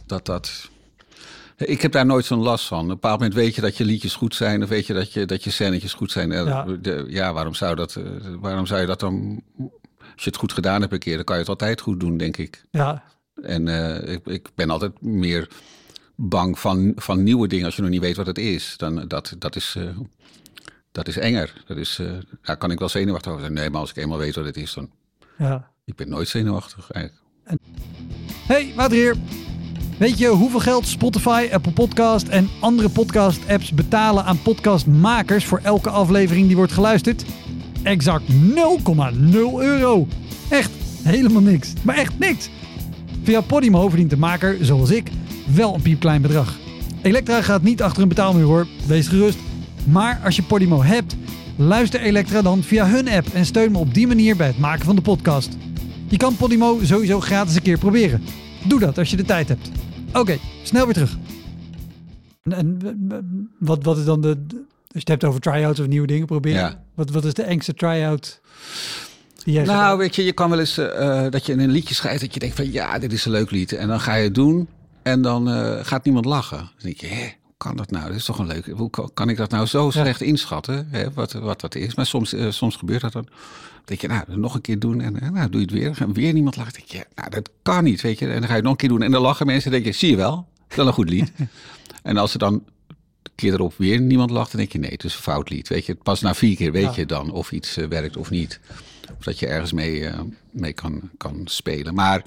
Ik heb daar nooit zo'n last van. Op een bepaald moment weet je dat je liedjes goed zijn... of weet je dat je scènetjes goed zijn. Waarom zou je dat dan... Als je het goed gedaan hebt een keer... dan kan je het altijd goed doen, denk ik. Ja. En ik ben altijd meer bang van nieuwe dingen... als je nog niet weet wat het is. Dat is enger. Daar kan ik wel zenuwachtig over zijn. Nee, maar als ik eenmaal weet wat het is, dan... Ja. Ik ben nooit zenuwachtig, eigenlijk. Hey, Wouter hier. Weet je hoeveel geld Spotify, Apple Podcast en andere podcast-apps betalen aan podcastmakers voor elke aflevering die wordt geluisterd? Exact 0,0 euro. Echt helemaal niks. Maar echt niks. Via Podimo verdient de maker, zoals ik, wel een piepklein bedrag. Elektra gaat niet achter een betaalmuur hoor, wees gerust. Maar als je Podimo hebt, luister Elektra dan via hun app en steun me op die manier bij het maken van de podcast. Je kan Podimo sowieso gratis een keer proberen. Doe dat als je de tijd hebt. Oké, snel weer terug. En wat is dan als je het hebt over try-outs of nieuwe dingen proberen? Ja. Wat is de engste try-out? Weet je kan wel eens dat je in een liedje schrijft dat je denkt van ja, dit is een leuk lied. En dan ga je het doen en dan gaat niemand lachen. Dan denk je, hoe kan dat nou? Dat is toch een leuk. Hoe kan ik dat nou zo slecht inschatten? Hè, wat dat is. Maar soms gebeurt dat dan. Dan denk je, nog een keer doen en doe je het weer. En weer niemand lacht. Dan denk je, dat kan niet, weet je. En dan ga je het nog een keer doen en dan lachen mensen. Dan denk je, zie je wel, wel een goed lied. En als er dan een keer erop weer niemand lacht, dan denk je, nee, het is een fout lied. Weet je, pas na 4 keer weet je dan of iets werkt of niet. Of dat je ergens mee kan spelen. Maar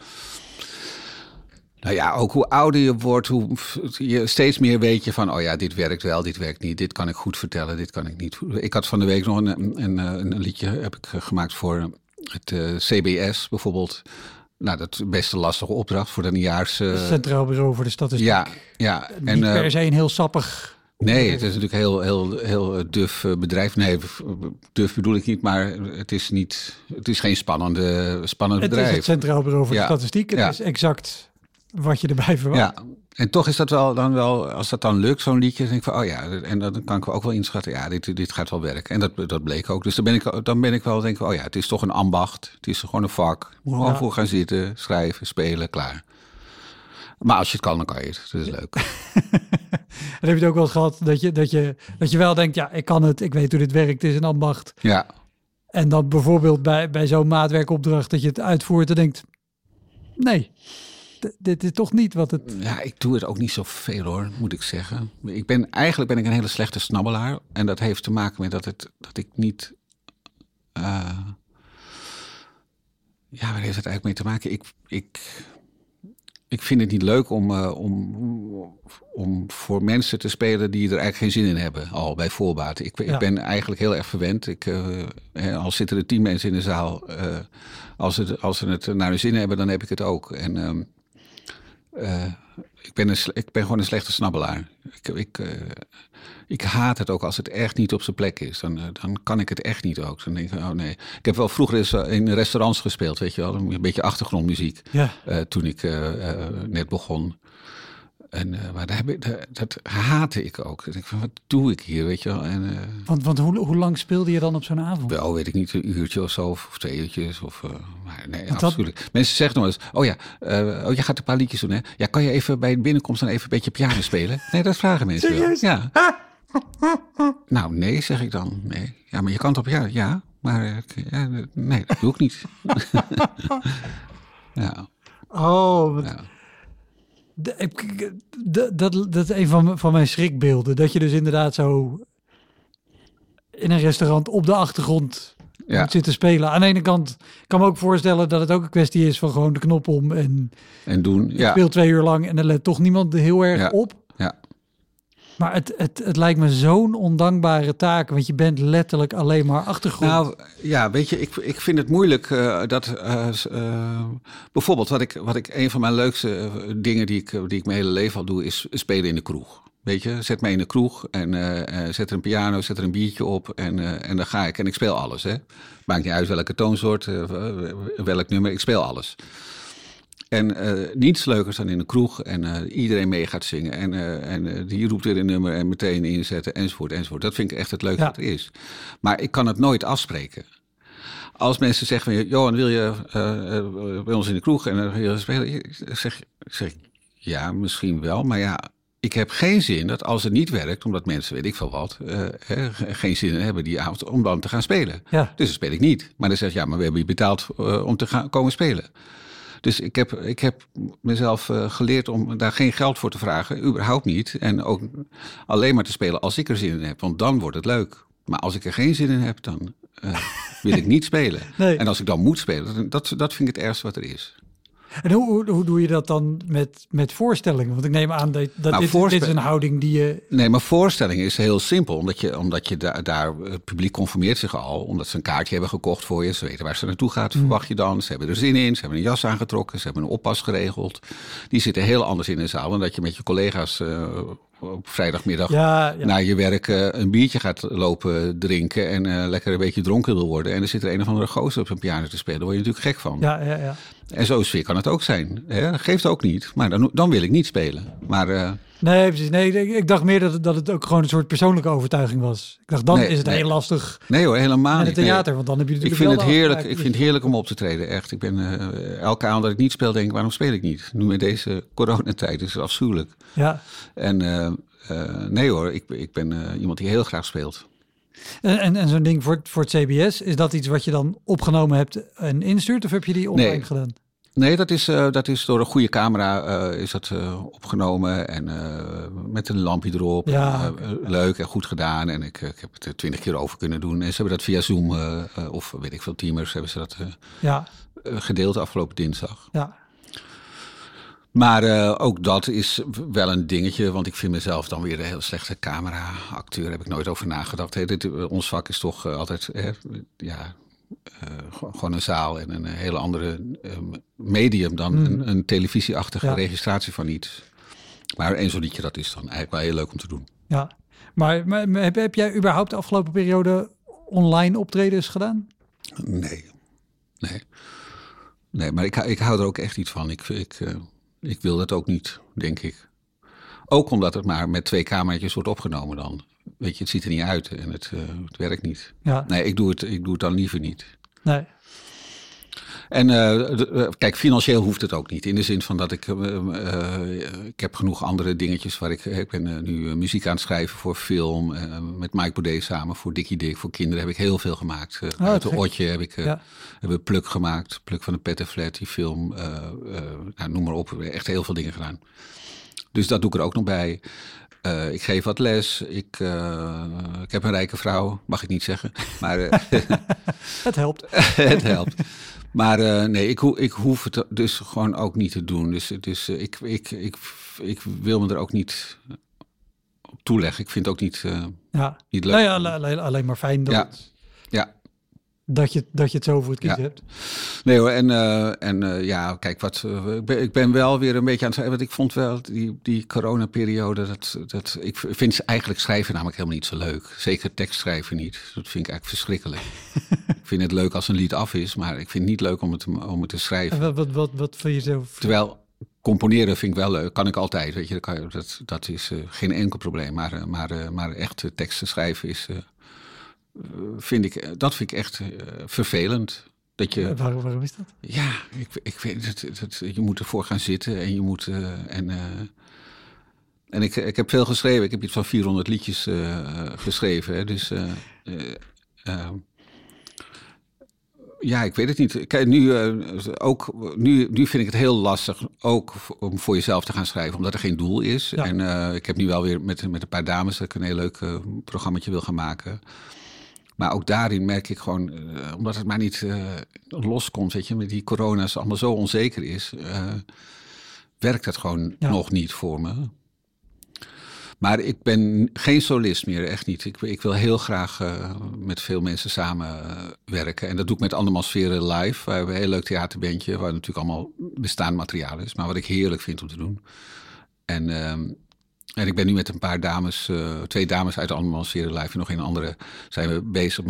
ook hoe ouder je wordt, hoe je steeds meer weet je van, dit werkt wel, dit werkt niet. Dit kan ik goed vertellen, dit kan ik niet. Ik had van de week nog een liedje heb ik gemaakt voor het CBS bijvoorbeeld. Dat is best een lastige opdracht voor een jaars... Centraal Bureau voor de Statistiek. Ja. Niet per se een heel sappig... Nee, het is natuurlijk heel duf bedrijf. Nee, duf bedoel ik niet, maar het is geen spannend bedrijf. Het is het Centraal Bureau voor de Statistiek. Het is exact wat je erbij verwacht. Ja, en toch is dat dan wel, als dat dan lukt, zo'n liedje, dan denk ik van, en dan kan ik ook wel inschatten, dit gaat wel werken. En dat bleek ook. Dus dan ben ik wel, denk ik, het is toch een ambacht. Het is gewoon een vak. Je moet gewoon voor gaan zitten, schrijven, spelen, klaar. Maar als je het kan, dan kan je het. Dat is leuk. En heb je het ook wel eens gehad dat je wel denkt, ik kan het, ik weet hoe dit werkt, het is een ambacht. Ja. En dan bijvoorbeeld bij zo'n maatwerkopdracht dat je het uitvoert en denkt, Nee, dit is toch niet wat het... Ja, ik doe het ook niet zoveel hoor, moet ik zeggen. Eigenlijk ben ik een hele slechte snabbelaar. En dat heeft te maken met dat ik niet... waar heeft het eigenlijk mee te maken? Ik vind het niet leuk om voor mensen te spelen die er eigenlijk geen zin in hebben, al bij voorbaat. Ik ben eigenlijk heel erg verwend. Al zitten er 10 mensen in de zaal, als ze het naar hun zin hebben, dan heb ik het ook. En ik ben gewoon een slechte snabbelaar. Ik haat het ook als het echt niet op zijn plek is. Dan kan ik het echt niet ook. Dan denk ik, oh nee. Ik heb wel vroeger in restaurants gespeeld, weet je wel. Een beetje achtergrondmuziek. Ja. Toen ik net begon. Maar dat haatte ik ook. Ik van, wat doe ik hier, weet je wel. Want hoe lang speelde je dan op zo'n avond? Wel, weet ik niet, een uurtje of zo, of 2 uurtjes. Maar nee, absoluut. Mensen zeggen nog eens, je gaat een paar liedjes doen, hè? Ja, kan je even bij de binnenkomst dan even een beetje piano spelen? Nee, dat vragen mensen serieus? Wel. Ja. Nou, nee, zeg ik dan. Nee. Ja, maar je kan toch piano? Ja, maar nee, dat doe ik niet. Ja. Oh, wat... Ja. Dat is een van mijn schrikbeelden. Dat je dus inderdaad zo in een restaurant op de achtergrond moet zitten spelen. Aan de ene kant kan me ook voorstellen dat het ook een kwestie is van gewoon de knop om en doen. Ja. Ik speel 2 uur lang en er let toch niemand heel erg op. Ja. Maar het lijkt me zo'n ondankbare taak, want je bent letterlijk alleen maar achtergrond. Nou ja, weet je, ik vind het moeilijk bijvoorbeeld wat ik een van mijn leukste dingen die ik mijn hele leven al doe, is spelen in de kroeg. Weet je, zet mij in de kroeg en zet er een piano, zet er een biertje op en dan ga ik en ik speel alles. Hè. Maakt niet uit welke toonsoort, welk nummer, ik speel alles. En niets leukers dan in een kroeg en iedereen mee gaat zingen. En die roept weer een nummer en meteen inzetten enzovoort enzovoort. Dat vind ik echt het leukste wat er is. Maar ik kan het nooit afspreken. Als mensen zeggen van, Johan, wil je bij ons in de kroeg en wil je spelen? Zeg ik, ja, misschien wel. Maar ja, ik heb geen zin dat als het niet werkt, omdat mensen, weet ik veel wat, geen zin in hebben die avond om dan te gaan spelen. Ja. Dus dan speel ik niet. Maar dan zeg je, ja, maar we hebben je betaald om te gaan komen spelen. Dus ik heb mezelf geleerd om daar geen geld voor te vragen. Überhaupt niet. En ook alleen maar te spelen als ik er zin in heb. Want dan wordt het leuk. Maar als ik er geen zin in heb, dan wil ik niet spelen. Nee. En als ik dan moet spelen, dat vind ik het ergste wat er is. En hoe doe je dat dan met voorstellingen? Want ik neem aan dat dit is een houding die je... Nee, maar voorstellingen is heel simpel. Omdat je daar het publiek conformeert zich al. Omdat ze een kaartje hebben gekocht voor je. Ze weten waar ze naartoe gaat, verwacht je dan. Ze hebben er zin in, ze hebben een jas aangetrokken. Ze hebben een oppas geregeld. Die zitten heel anders in de zaal dan dat je met je collega's op vrijdagmiddag naar je werk een biertje gaat lopen drinken en lekker een beetje dronken wil worden. En er zit er een of andere gozer op zijn piano te spelen. Daar word je natuurlijk gek van. Ja. En zo sfeer kan het ook zijn. Hè? Dat geeft ook niet. Maar dan wil ik niet spelen. Maar, nee, precies. Nee, ik dacht meer dat het ook gewoon een soort persoonlijke overtuiging was. Ik dacht, dan is het heel lastig. Nee hoor, helemaal niet. In het theater, want dan heb je natuurlijk ik vind het heerlijk om op te treden, echt. Ik ben elke avond dat ik niet speel, denk ik, waarom speel ik niet? Nu met deze coronatijd is het afschuwelijk. Ja. En nee hoor, ik ben iemand die heel graag speelt. En zo'n ding voor het CBS, is dat iets wat je dan opgenomen hebt en instuurt? Of heb je die online gedaan? Nee, dat is door een goede camera is dat opgenomen en met een lampje erop. Ja, leuk en goed gedaan. En ik heb het 20 keer over kunnen doen. En ze hebben dat via Zoom of weet ik veel, Teamers hebben ze dat gedeeld afgelopen dinsdag. Ja. Maar ook dat is wel een dingetje, want ik vind mezelf dan weer een heel slechte camera-acteur. Daar heb ik nooit over nagedacht. Ons vak is toch altijd gewoon een zaal en een hele andere medium dan een televisieachtige registratie van iets. Maar één zo'n liedje, dat is dan eigenlijk wel heel leuk om te doen. Ja, maar heb jij überhaupt de afgelopen periode online optredens gedaan? Nee, maar ik hou er ook echt niet van. Ik wil dat ook niet, denk ik. Ook omdat het maar met 2 cameraatjes wordt opgenomen dan. Weet je, het ziet er niet uit en het werkt niet. Ja. Nee, ik doe het dan liever niet. Nee. En kijk, financieel hoeft het ook niet. In de zin van dat ik heb genoeg andere dingetjes waar ik ben nu muziek aan het schrijven voor film. Met Mike Baudet samen voor Dikkie Dik. Voor kinderen heb ik heel veel gemaakt. Uit de Otje hebben we Pluk gemaakt. Pluk van de Pettenflat, die film. Noem maar op. Echt heel veel dingen gedaan. Dus dat doe ik er ook nog bij. Ik geef wat les. Ik heb een rijke vrouw, mag ik niet zeggen. Maar het helpt. Het helpt. Maar nee, ik hoef het dus gewoon ook niet te doen. Dus ik wil me er ook niet op toeleggen. Ik vind het ook niet leuk. Nou ja, alleen maar fijn dat je het zo voor het kiezen hebt. Nee hoor, kijk, ik ben wel weer een beetje aan het schrijven. Want ik vond wel die coronaperiode, ik vind eigenlijk schrijven namelijk helemaal niet zo leuk. Zeker tekstschrijven niet. Dat vind ik eigenlijk verschrikkelijk. Ik vind het leuk als een lied af is, maar ik vind het niet leuk om het te schrijven. En wat vind je zo? Terwijl componeren vind ik wel leuk, kan ik altijd. Weet je, dat is geen enkel probleem. Maar echt teksten schrijven is... vind ik echt vervelend. Dat je, waarom is dat? Ja, ik weet het. Je moet ervoor gaan zitten en je moet... En ik heb veel geschreven. Ik heb iets van 400 liedjes geschreven. Hè, dus... ja, ik weet het niet. Kijk, nu vind ik het heel lastig ook om voor jezelf te gaan schrijven, omdat er geen doel is. Ja. En ik heb nu wel weer met een paar dames dat ik een heel leuk programmaatje wil gaan maken. Maar ook daarin merk ik gewoon, omdat het maar niet loskomt, weet je, met die corona's allemaal zo onzeker is, werkt dat gewoon nog niet voor me. Maar ik ben geen solist meer, echt niet. Ik wil heel graag met veel mensen samenwerken. En dat doe ik met Andermans Sferen Live. We hebben een heel leuk theaterbandje, waar natuurlijk allemaal bestaand materiaal is. Maar wat ik heerlijk vind om te doen. En ik ben nu met een paar dames, 2 dames uit Andermans Sferen Live en nog een andere, zijn we bezig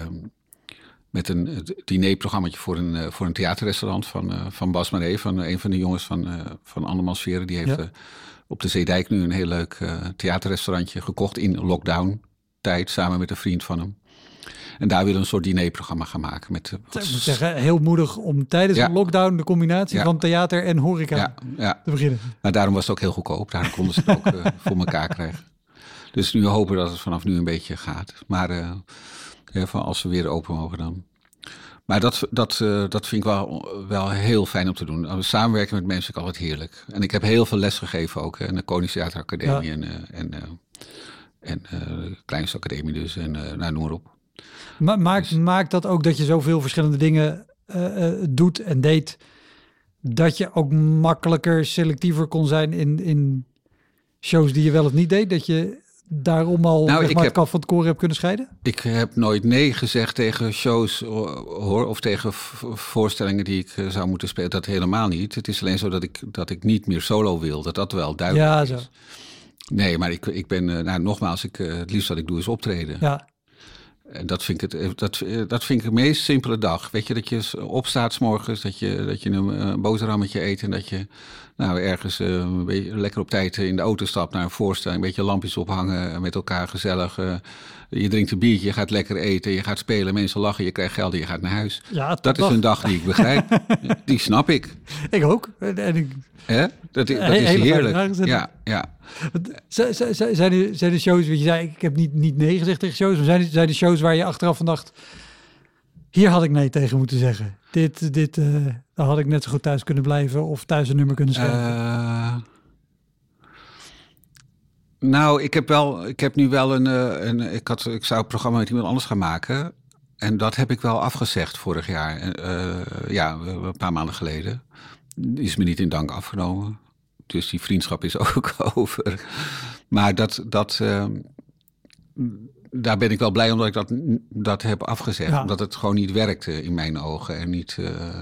met een dinerprogrammaatje voor een theaterrestaurant van Bas Maré, van een van de jongens van Andermans Sferen. Die heeft... op de Zeedijk nu een heel leuk theaterrestaurantje gekocht in lockdown-tijd, samen met een vriend van hem. En daar willen we een soort dinerprogramma gaan maken. Ik moet zeggen, heel moedig om tijdens de lockdown de combinatie van theater en horeca te beginnen. Maar daarom was het ook heel goedkoop. Daarom konden ze het ook voor elkaar krijgen. Dus nu hopen dat het vanaf nu een beetje gaat. Maar als we weer open mogen dan. Maar dat vind ik wel heel fijn om te doen. Samenwerken met mensen vind ik altijd heerlijk. En ik heb heel veel les gegeven ook. En de Koningstheater Academie en Kleinste Academie dus. En noem maar op. Maakt dat ook dat je zoveel verschillende dingen doet en deed, dat je ook makkelijker, selectiever kon zijn in shows die je wel of niet deed? Dat je daarom al het kaf van het koren hebt kunnen scheiden? Ik heb nooit nee gezegd tegen shows of tegen voorstellingen die ik zou moeten spelen. Dat helemaal niet. Het is alleen zo dat ik niet meer solo wil. Dat wel duidelijk is. Nee, maar ik ben, nogmaals, het liefst wat ik doe is optreden. Ja. En dat vind ik het meest simpele dag. Weet je, dat je opstaat 's morgens, dat je een boterhammetje eet en dat je ergens een beetje lekker op tijd in de auto stapt naar een voorstelling, een beetje lampjes ophangen, met elkaar gezellig. Je drinkt een biertje, je gaat lekker eten, je gaat spelen, mensen lachen, je krijgt geld en je gaat naar huis. Ja, dat is een dag die ik begrijp. Die snap ik. Ik ook. Dat is heerlijk. Ja. Zijn de shows, wat je zei, ik heb niet nee gezegd tegen shows, maar zijn de shows waar je achteraf van dacht, hier had ik nee tegen moeten zeggen. Dan had ik net zo goed thuis kunnen blijven of thuis een nummer kunnen schrijven. Ik heb nu wel ik zou het programma met iemand anders gaan maken. En dat heb ik wel afgezegd vorig jaar. Een paar maanden geleden. Is me niet in dank afgenomen. Dus die vriendschap is ook over. Maar daar ben ik wel blij omdat ik dat heb afgezegd. Ja. Omdat het gewoon niet werkte in mijn ogen. En niet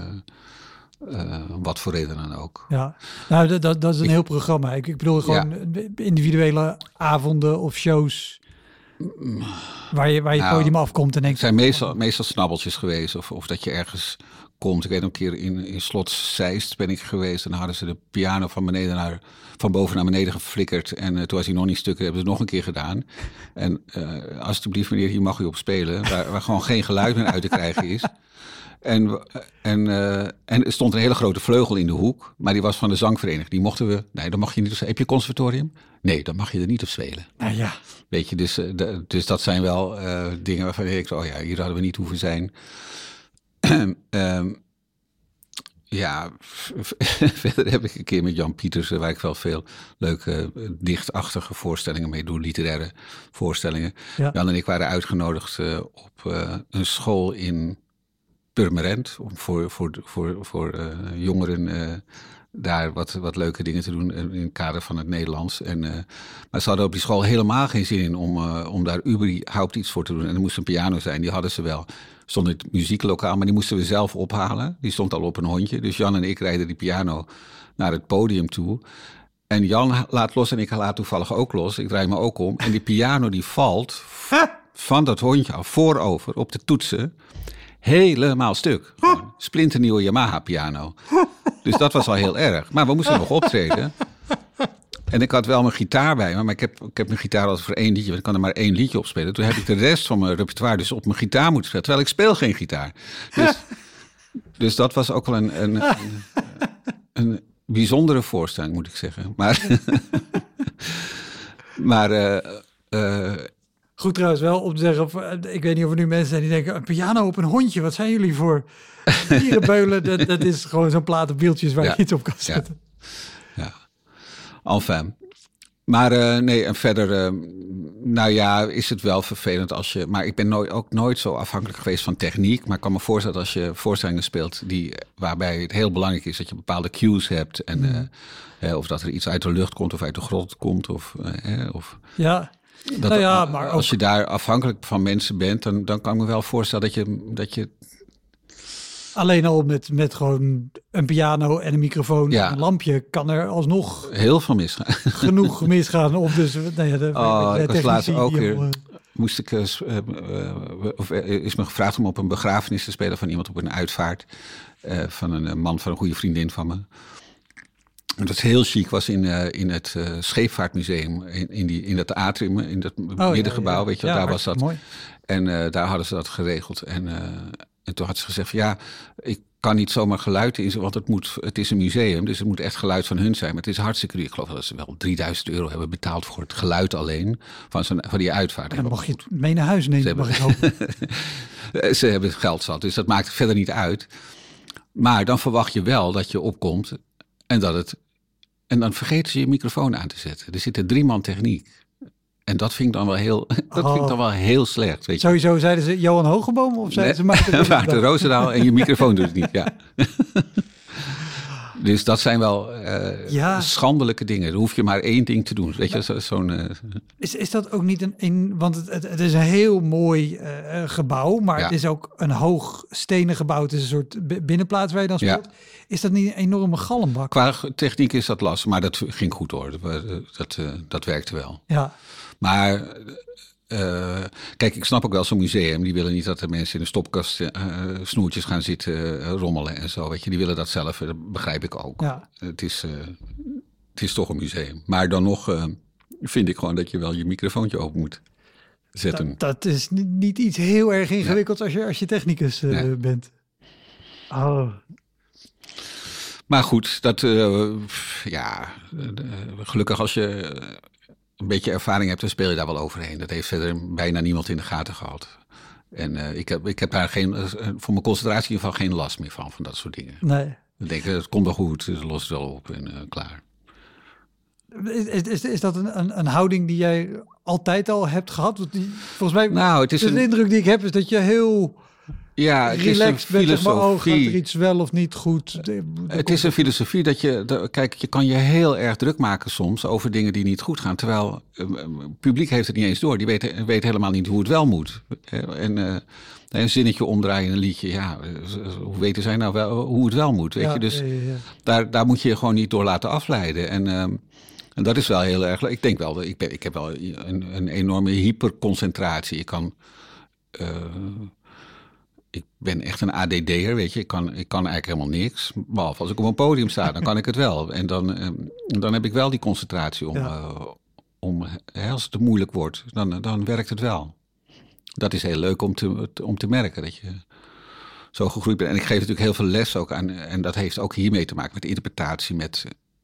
wat voor reden dan ook. Ja, dat is een heel programma. Ik bedoel gewoon individuele avonden of shows waar je podium afkomt en denkt... Het zijn meestal snabbeltjes geweest. Of dat je ergens komt. Ik weet een keer in Slot Zeist ben ik geweest. En dan hadden ze de piano van boven naar beneden geflikkerd. En toen was hij nog niet stuk. Dat hebben ze nog een keer gedaan. En alsjeblieft meneer, hier mag u op spelen. Waar gewoon geen geluid meer uit te krijgen is. En er stond een hele grote vleugel in de hoek, maar die was van de zangvereniging. Die mochten we, nee, dan mag je niet op. Heb je conservatorium? Nee, dan mag je er niet op spelen. Nou ja. Weet je, dus dat zijn wel dingen waarvan je denkt, oh ja, hier hadden we niet hoeven zijn. Ja, verder heb ik een keer met Jan Pietersen, waar ik wel veel leuke dichtachtige voorstellingen mee doe, literaire voorstellingen. Ja. Jan en ik waren uitgenodigd op een school in Purmerend om voor jongeren daar wat leuke dingen te doen in het kader van het Nederlands. Maar ze hadden op die school helemaal geen zin in om daar überhaupt iets voor te doen. En er moest een piano zijn, die hadden ze wel. Stond in het muzieklokaal, maar die moesten we zelf ophalen. Die stond al op een hondje. Dus Jan en ik rijden die piano naar het podium toe. En Jan laat los en ik laat toevallig ook los. Ik draai me ook om. En die piano die valt van dat hondje af, voorover, op de toetsen. Helemaal stuk. Gewoon splinternieuwe Yamaha piano. Dus dat was al heel erg. Maar we moesten nog optreden. En ik had wel mijn gitaar bij me, maar ik heb mijn gitaar altijd voor 1 liedje, want ik kan er maar 1 liedje op spelen. Toen heb ik de rest van mijn repertoire dus op mijn gitaar moeten spelen, terwijl ik speel geen gitaar. Dus dat was ook wel een bijzondere voorstelling, moet ik zeggen. Maar goed trouwens wel om te zeggen, ik weet niet of er nu mensen zijn die denken, een piano op een hondje, wat zijn jullie voor dierenbeulen? Dat is gewoon zo'n plaat op wieltjes waar je iets op kan zetten. Ja. Enfin. Maar nee, en verder, nou ja, is het wel vervelend als je... Maar ik ben ook nooit zo afhankelijk geweest van techniek. Maar ik kan me voorstellen dat als je voorstellingen speelt waarbij het heel belangrijk is dat je bepaalde cues hebt. En of dat er iets uit de lucht komt of uit de grot komt. Ja. Maar als je daar afhankelijk van mensen bent, dan kan ik me wel voorstellen dat je alleen al met gewoon een piano en een microfoon en een lampje kan er alsnog heel veel misgaan. Genoeg misgaan. Of dus, ik was laatst ook weer, is me gevraagd om op een begrafenis te spelen van iemand op een uitvaart. Van een man van een goede vriendin van me. En dat is heel chic, was in het Scheepvaartmuseum, in dat atrium, in dat middengebouw, weet je, daar was dat. Mooi. En daar hadden ze dat geregeld. En toen had ze gezegd van ik kan niet zomaar geluid in, want het is een museum, dus het moet echt geluid van hun zijn. Maar het is hartstikke duur. Ik geloof dat ze wel €3000 hebben betaald voor het geluid alleen van die uitvaart. En dan mag je het mee naar huis nemen, mag ik hopen. Ze hebben geld zat, dus dat maakt verder niet uit. Maar dan verwacht je wel dat je opkomt en dan vergeten ze je microfoon aan te zetten. Er zitten 3 man techniek. En dat vind ik dan wel heel slecht. Weet je. Sowieso zeiden ze Johan Hogeboom of zeiden ze Maarten Roosendaal en je microfoon doet het niet. Ja. Dus dat zijn wel schandelijke dingen. Dan hoef je maar 1 ding te doen. Weet je, Is dat ook niet want het is een heel mooi gebouw, maar het is ook een hoog stenen gebouw. Het is een soort binnenplaats waar je dan speelt. Ja. Is dat niet een enorme galmbak? Qua techniek is dat lastig, maar dat ging goed hoor. Dat werkte wel. Ja. Maar kijk, ik snap ook wel zo'n museum. Die willen niet dat de mensen in de stopkast snoertjes gaan zitten rommelen en zo. Weet je, die willen dat zelf. Dat begrijp ik ook. Ja. Het is toch een museum. Maar dan nog vind ik gewoon dat je wel je microfoontje open moet zetten. Dat is niet iets heel erg ingewikkelds als je technicus bent. Oh. Maar goed, gelukkig als je een beetje ervaring hebt, dan speel je daar wel overheen. Dat heeft verder bijna niemand in de gaten gehad. En ik heb daar voor mijn concentratie in ieder geval geen last meer van dat soort dingen. Nee. Ik denk, het komt wel goed, dus los het wel op en klaar. Is dat een houding die jij altijd al hebt gehad? Want volgens mij, het is de indruk die ik heb, is dat je heel... Ja, het is een filosofie. Gaat er iets wel of niet goed? Het is een filosofie dat je kan je heel erg druk maken soms over dingen die niet goed gaan. Terwijl het publiek heeft het niet eens door. Die weet helemaal niet hoe het wel moet. En een zinnetje omdraaien in een liedje. Hoe weten zij nou wel hoe het wel moet? Weet je? Dus daar moet je je gewoon niet door laten afleiden. En dat is wel heel erg leuk. Ik denk wel, ik heb wel een enorme hyperconcentratie. Ik ben echt een ADD'er, weet je. Ik kan eigenlijk helemaal niks. Behalve als ik op een podium sta, dan kan ik het wel. En dan heb ik wel die concentratie als het te moeilijk wordt, dan werkt het wel. Dat is heel leuk om te merken. Dat je zo gegroeid ben. En ik geef natuurlijk heel veel les ook aan. En dat heeft ook hiermee te maken met interpretatie, met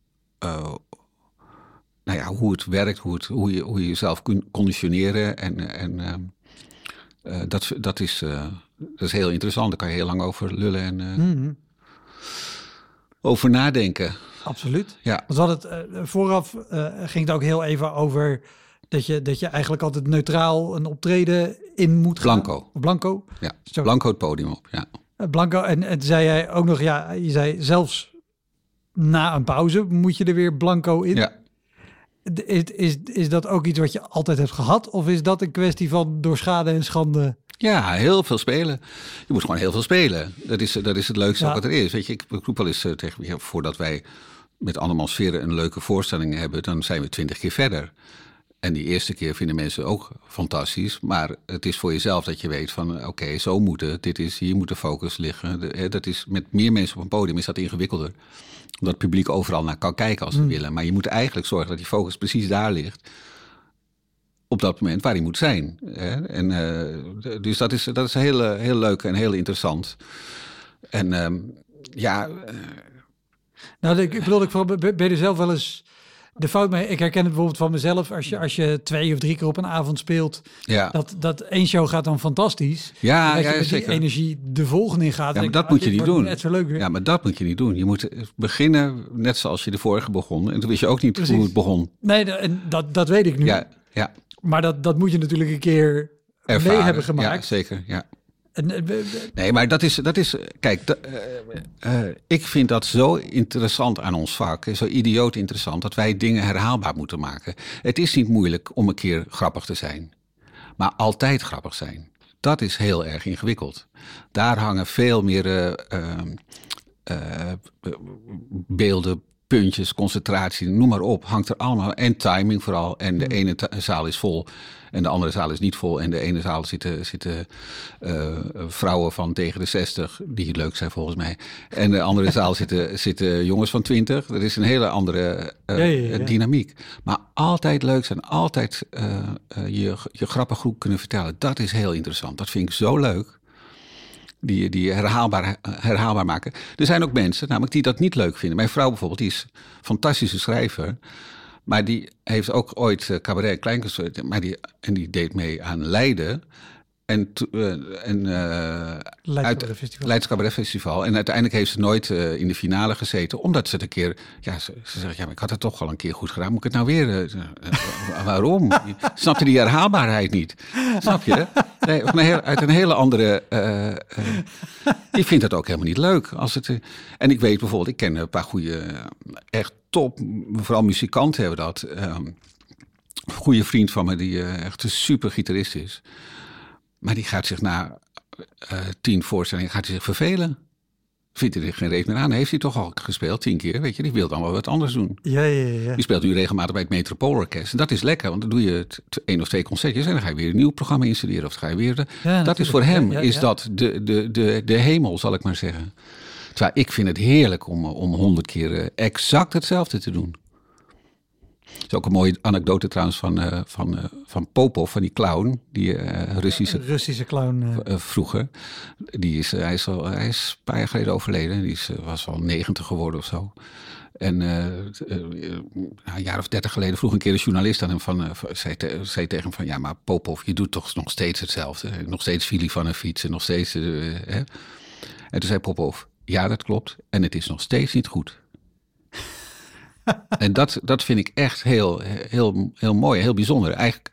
hoe het werkt, hoe je jezelf kunt conditioneren. En dat is heel interessant. Daar kan je heel lang over lullen en over nadenken. Absoluut. Ja. Want we hadden het, vooraf ging het ook heel even over dat je eigenlijk altijd neutraal een optreden in moet gaan. Blanco. Blanco. Ja, Zo. blanco het podium op, ja. Blanco. En zei jij ook nog, je zei zelfs na een pauze moet je er weer blanco in. Ja. Is dat ook iets wat je altijd hebt gehad? Of is dat een kwestie van door schade en schande? Ja, heel veel spelen. Je moet gewoon heel veel spelen. Dat is het leukste wat er is. Weet je, ik roep wel eens tegen je, voordat wij met Andermans Veren een leuke voorstelling hebben, dan zijn we 20 keer verder. En die eerste keer vinden mensen ook fantastisch. Maar het is voor jezelf dat je weet van oké, zo moet het. Hier moet de focus liggen. Dat is, met meer mensen op een podium is dat ingewikkelder. Omdat het publiek overal naar kan kijken als ze willen. Maar je moet eigenlijk zorgen dat die focus precies daar ligt. Op dat moment waar hij moet zijn. En, dus dat is heel leuk en heel interessant. En Nou, ik bedoel, ben je er zelf wel eens de fout mee? Ik herken het bijvoorbeeld van mezelf. Als je 2 of 3 keer op een avond speelt, dat één show gaat dan fantastisch. Ja, dat je met zeker. die energie de volgende in gaat. Ja, maar dat moet je niet doen. Net zo leuk weer. Ja, maar dat moet je niet doen. Je moet beginnen net zoals je de vorige begon. En toen wist je ook niet hoe het begon. Nee, dat weet ik nu. Ja. Maar dat moet je natuurlijk een keer ervaren. Mee hebben gemaakt. Ja, zeker, ja. Nee, maar dat is kijk, ik vind dat zo interessant aan ons vak, zo idioot interessant, dat wij dingen herhaalbaar moeten maken. Het is niet moeilijk om een keer grappig te zijn, maar altijd grappig zijn. Dat is heel erg ingewikkeld. Daar hangen veel meer beelden, puntjes, concentratie, noem maar op, hangt er allemaal. En timing vooral. En de ene zaal is vol en de andere zaal is niet vol. En de ene zaal zitten vrouwen van tegen de 60, die leuk zijn volgens mij. En de andere zaal zitten jongens van 20. Dat is een hele andere dynamiek. Maar altijd leuk zijn, altijd je grappig goed kunnen vertellen. Dat is heel interessant. Dat vind ik zo leuk. Die herhaalbaar maken. Er zijn ook mensen namelijk die dat niet leuk vinden. Mijn vrouw bijvoorbeeld, die is een fantastische schrijver. Maar die heeft ook ooit cabaret en kleinkunst. Die deed mee aan Leiden. Leids Cabaret Festival. En uiteindelijk heeft ze nooit in de finale gezeten. Omdat ze het een keer... Ja, ze zegt, maar ik had het toch al een keer goed gedaan. Moet ik het nou weer... waarom? Snapte die herhaalbaarheid niet. Snap je? Nee, uit een hele andere... die vindt dat ook helemaal niet leuk. En ik weet bijvoorbeeld... Ik ken een paar goede... echt top... Vooral muzikanten hebben dat. Een goede vriend van me die echt een super gitarist is. Maar die gaat zich na 10 voorstellingen zich vervelen. Vindt hij er geen reet meer aan. Heeft hij toch al gespeeld 10 keer. Weet je, die wil dan wel wat anders doen. Ja. Die speelt nu regelmatig bij het Metropoolorkest. En dat is lekker, want dan doe je 1 of 2 concertjes... en dan ga je weer een nieuw programma installeren. Of dan ga je weer... dat is voor hem, is dat de hemel, zal ik maar zeggen. Terwijl ik vind het heerlijk om 100 keer exact hetzelfde te doen. Dat is ook een mooie anekdote trouwens van Popov, van die clown, die Russische clown. Vroeger. Hij is een paar jaar geleden overleden. Die was al 90 geworden of zo. En een jaar of 30 geleden vroeg een keer een journalist aan hem zei tegen hem van... Ja, maar Popov, je doet toch nog steeds hetzelfde. Nog steeds filie van een fiets en nog steeds... hè? En toen zei Popov, ja, dat klopt. En het is nog steeds niet goed. En dat vind ik echt heel mooi, heel bijzonder. Eigenlijk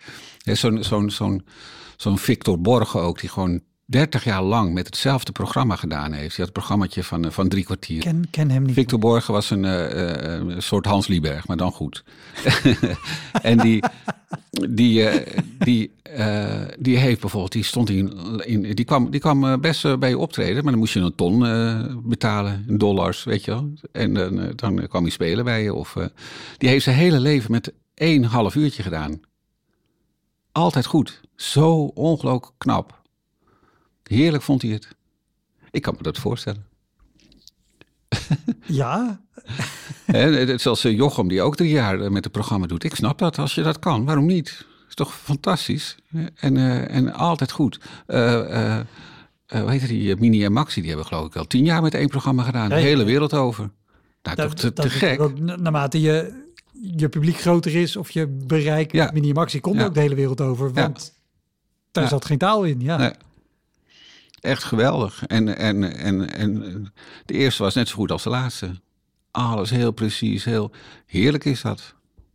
zo'n Victor Borge ook, die gewoon 30 jaar lang met hetzelfde programma gedaan heeft. Die had een programmaatje van 3 kwartier. Ken hem niet. Victor Borge was een soort Hans Lieberg, maar dan goed. En die heeft bijvoorbeeld, die kwam best bij je optreden, maar dan moest je een ton betalen, in dollars, weet je wel. En dan kwam hij spelen bij je. Die heeft zijn hele leven met 1,5 uurtje gedaan. Altijd goed. Zo ongelooflijk knap. Heerlijk vond hij het. Ik kan me dat voorstellen. Ja. Zoals Jochem, die ook 3 jaar met het programma doet. Ik snap dat, als je dat kan. Waarom niet? Is toch fantastisch? En altijd goed. hoe heet die, Mini en Maxi, die hebben geloof ik al 10 jaar met 1 programma gedaan. De hele wereld over. Nou, toch te gek. Ook, naarmate je publiek groter is of je bereik, Mini en Maxi komt ook de hele wereld over. Want daar zat geen taal in, Nee. Echt geweldig. En de eerste was net zo goed als de laatste. Alles heel precies, heel heerlijk is dat.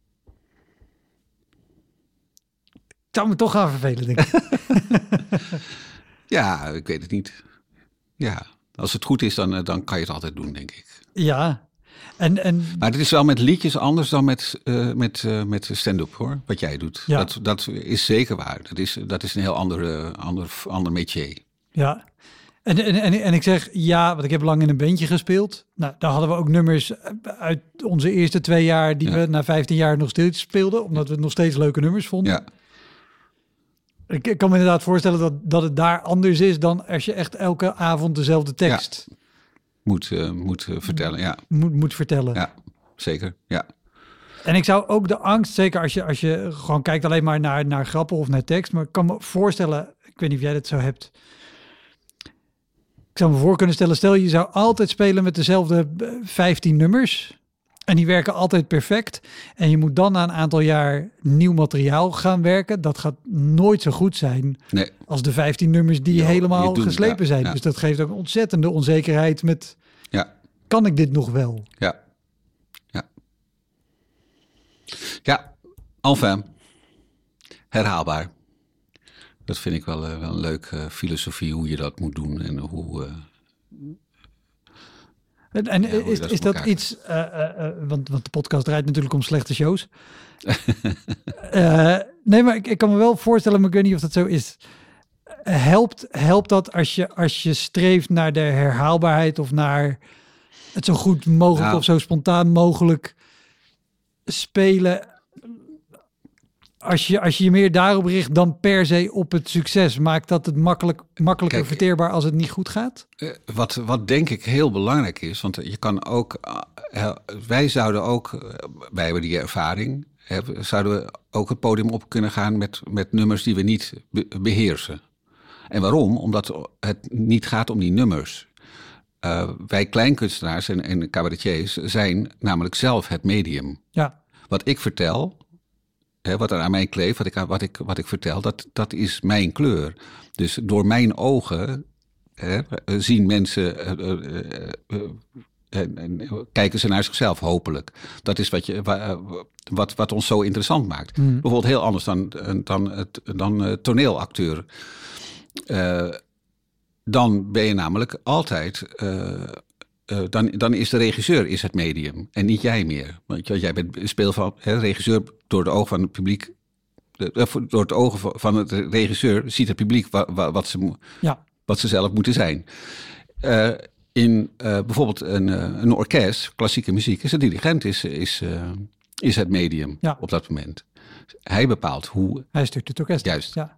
Ik zou me toch gaan vervelen, denk ik. Ja, ik weet het niet. Ja, als het goed is, dan kan je het altijd doen, denk ik. Ja. Maar het is wel met liedjes anders dan met stand-up, hoor. Wat jij doet. Ja. Dat is zeker waar. Dat is een heel ander métier. Ja. En ik zeg want ik heb lang in een bandje gespeeld. Nou, daar hadden we ook nummers uit onze eerste 2 jaar... die we na 15 jaar nog steeds speelden. Omdat we het nog steeds leuke nummers vonden. Ja. Ik kan me inderdaad voorstellen dat het daar anders is... dan als je echt elke avond dezelfde tekst... Moet vertellen, ja. Moet vertellen. Ja, zeker, ja. En ik zou ook de angst, zeker als je gewoon kijkt alleen maar naar grappen of naar tekst... maar ik kan me voorstellen, ik weet niet of jij dat zo hebt... Ik zou me voor kunnen stellen, stel je zou altijd spelen met dezelfde 15 nummers... en die werken altijd perfect... en je moet dan na een aantal jaar nieuw materiaal gaan werken... dat gaat nooit zo goed zijn als de 15 nummers die helemaal geslepen zijn. Dus dat geeft ook een ontzettende onzekerheid met... kan ik dit nog wel? Ja, enfin, herhaalbaar. Dat vind ik wel een leuke filosofie, hoe je dat moet doen en hoe... Is dat iets... want de podcast draait natuurlijk om slechte shows. Nee, maar ik kan me wel voorstellen, maar ik weet niet of dat zo is. Helpt dat als je streeft naar de herhaalbaarheid... of naar het zo goed mogelijk of zo spontaan mogelijk spelen... Als je meer daarop richt dan per se op het succes... maakt dat het makkelijker verteerbaar als het niet goed gaat? Wat denk ik heel belangrijk is... want je kan ook... wij zouden ook... wij hebben die ervaring... zouden we ook het podium op kunnen gaan... met nummers die we niet beheersen. En waarom? Omdat het niet gaat om die nummers. Wij kleinkunstenaars en cabaretiers... zijn namelijk zelf het medium. Ja. Wat ik vertel... wat er aan mij kleeft, wat ik vertel, dat is mijn kleur. Dus door mijn ogen zien mensen, kijken ze naar zichzelf, hopelijk. Dat is wat ons zo interessant maakt. Bijvoorbeeld heel anders dan toneelacteur. Dan ben je namelijk altijd... Dan is de regisseur het medium en niet jij meer. Want jij bent speel van regisseur door de ogen van het publiek. Door het ogen van het regisseur ziet het publiek wat ze zelf moeten zijn. In bijvoorbeeld een orkest, klassieke muziek, is de dirigent is het medium op dat moment. Hij bepaalt hoe... Hij stuurt het orkest. Juist. Ja.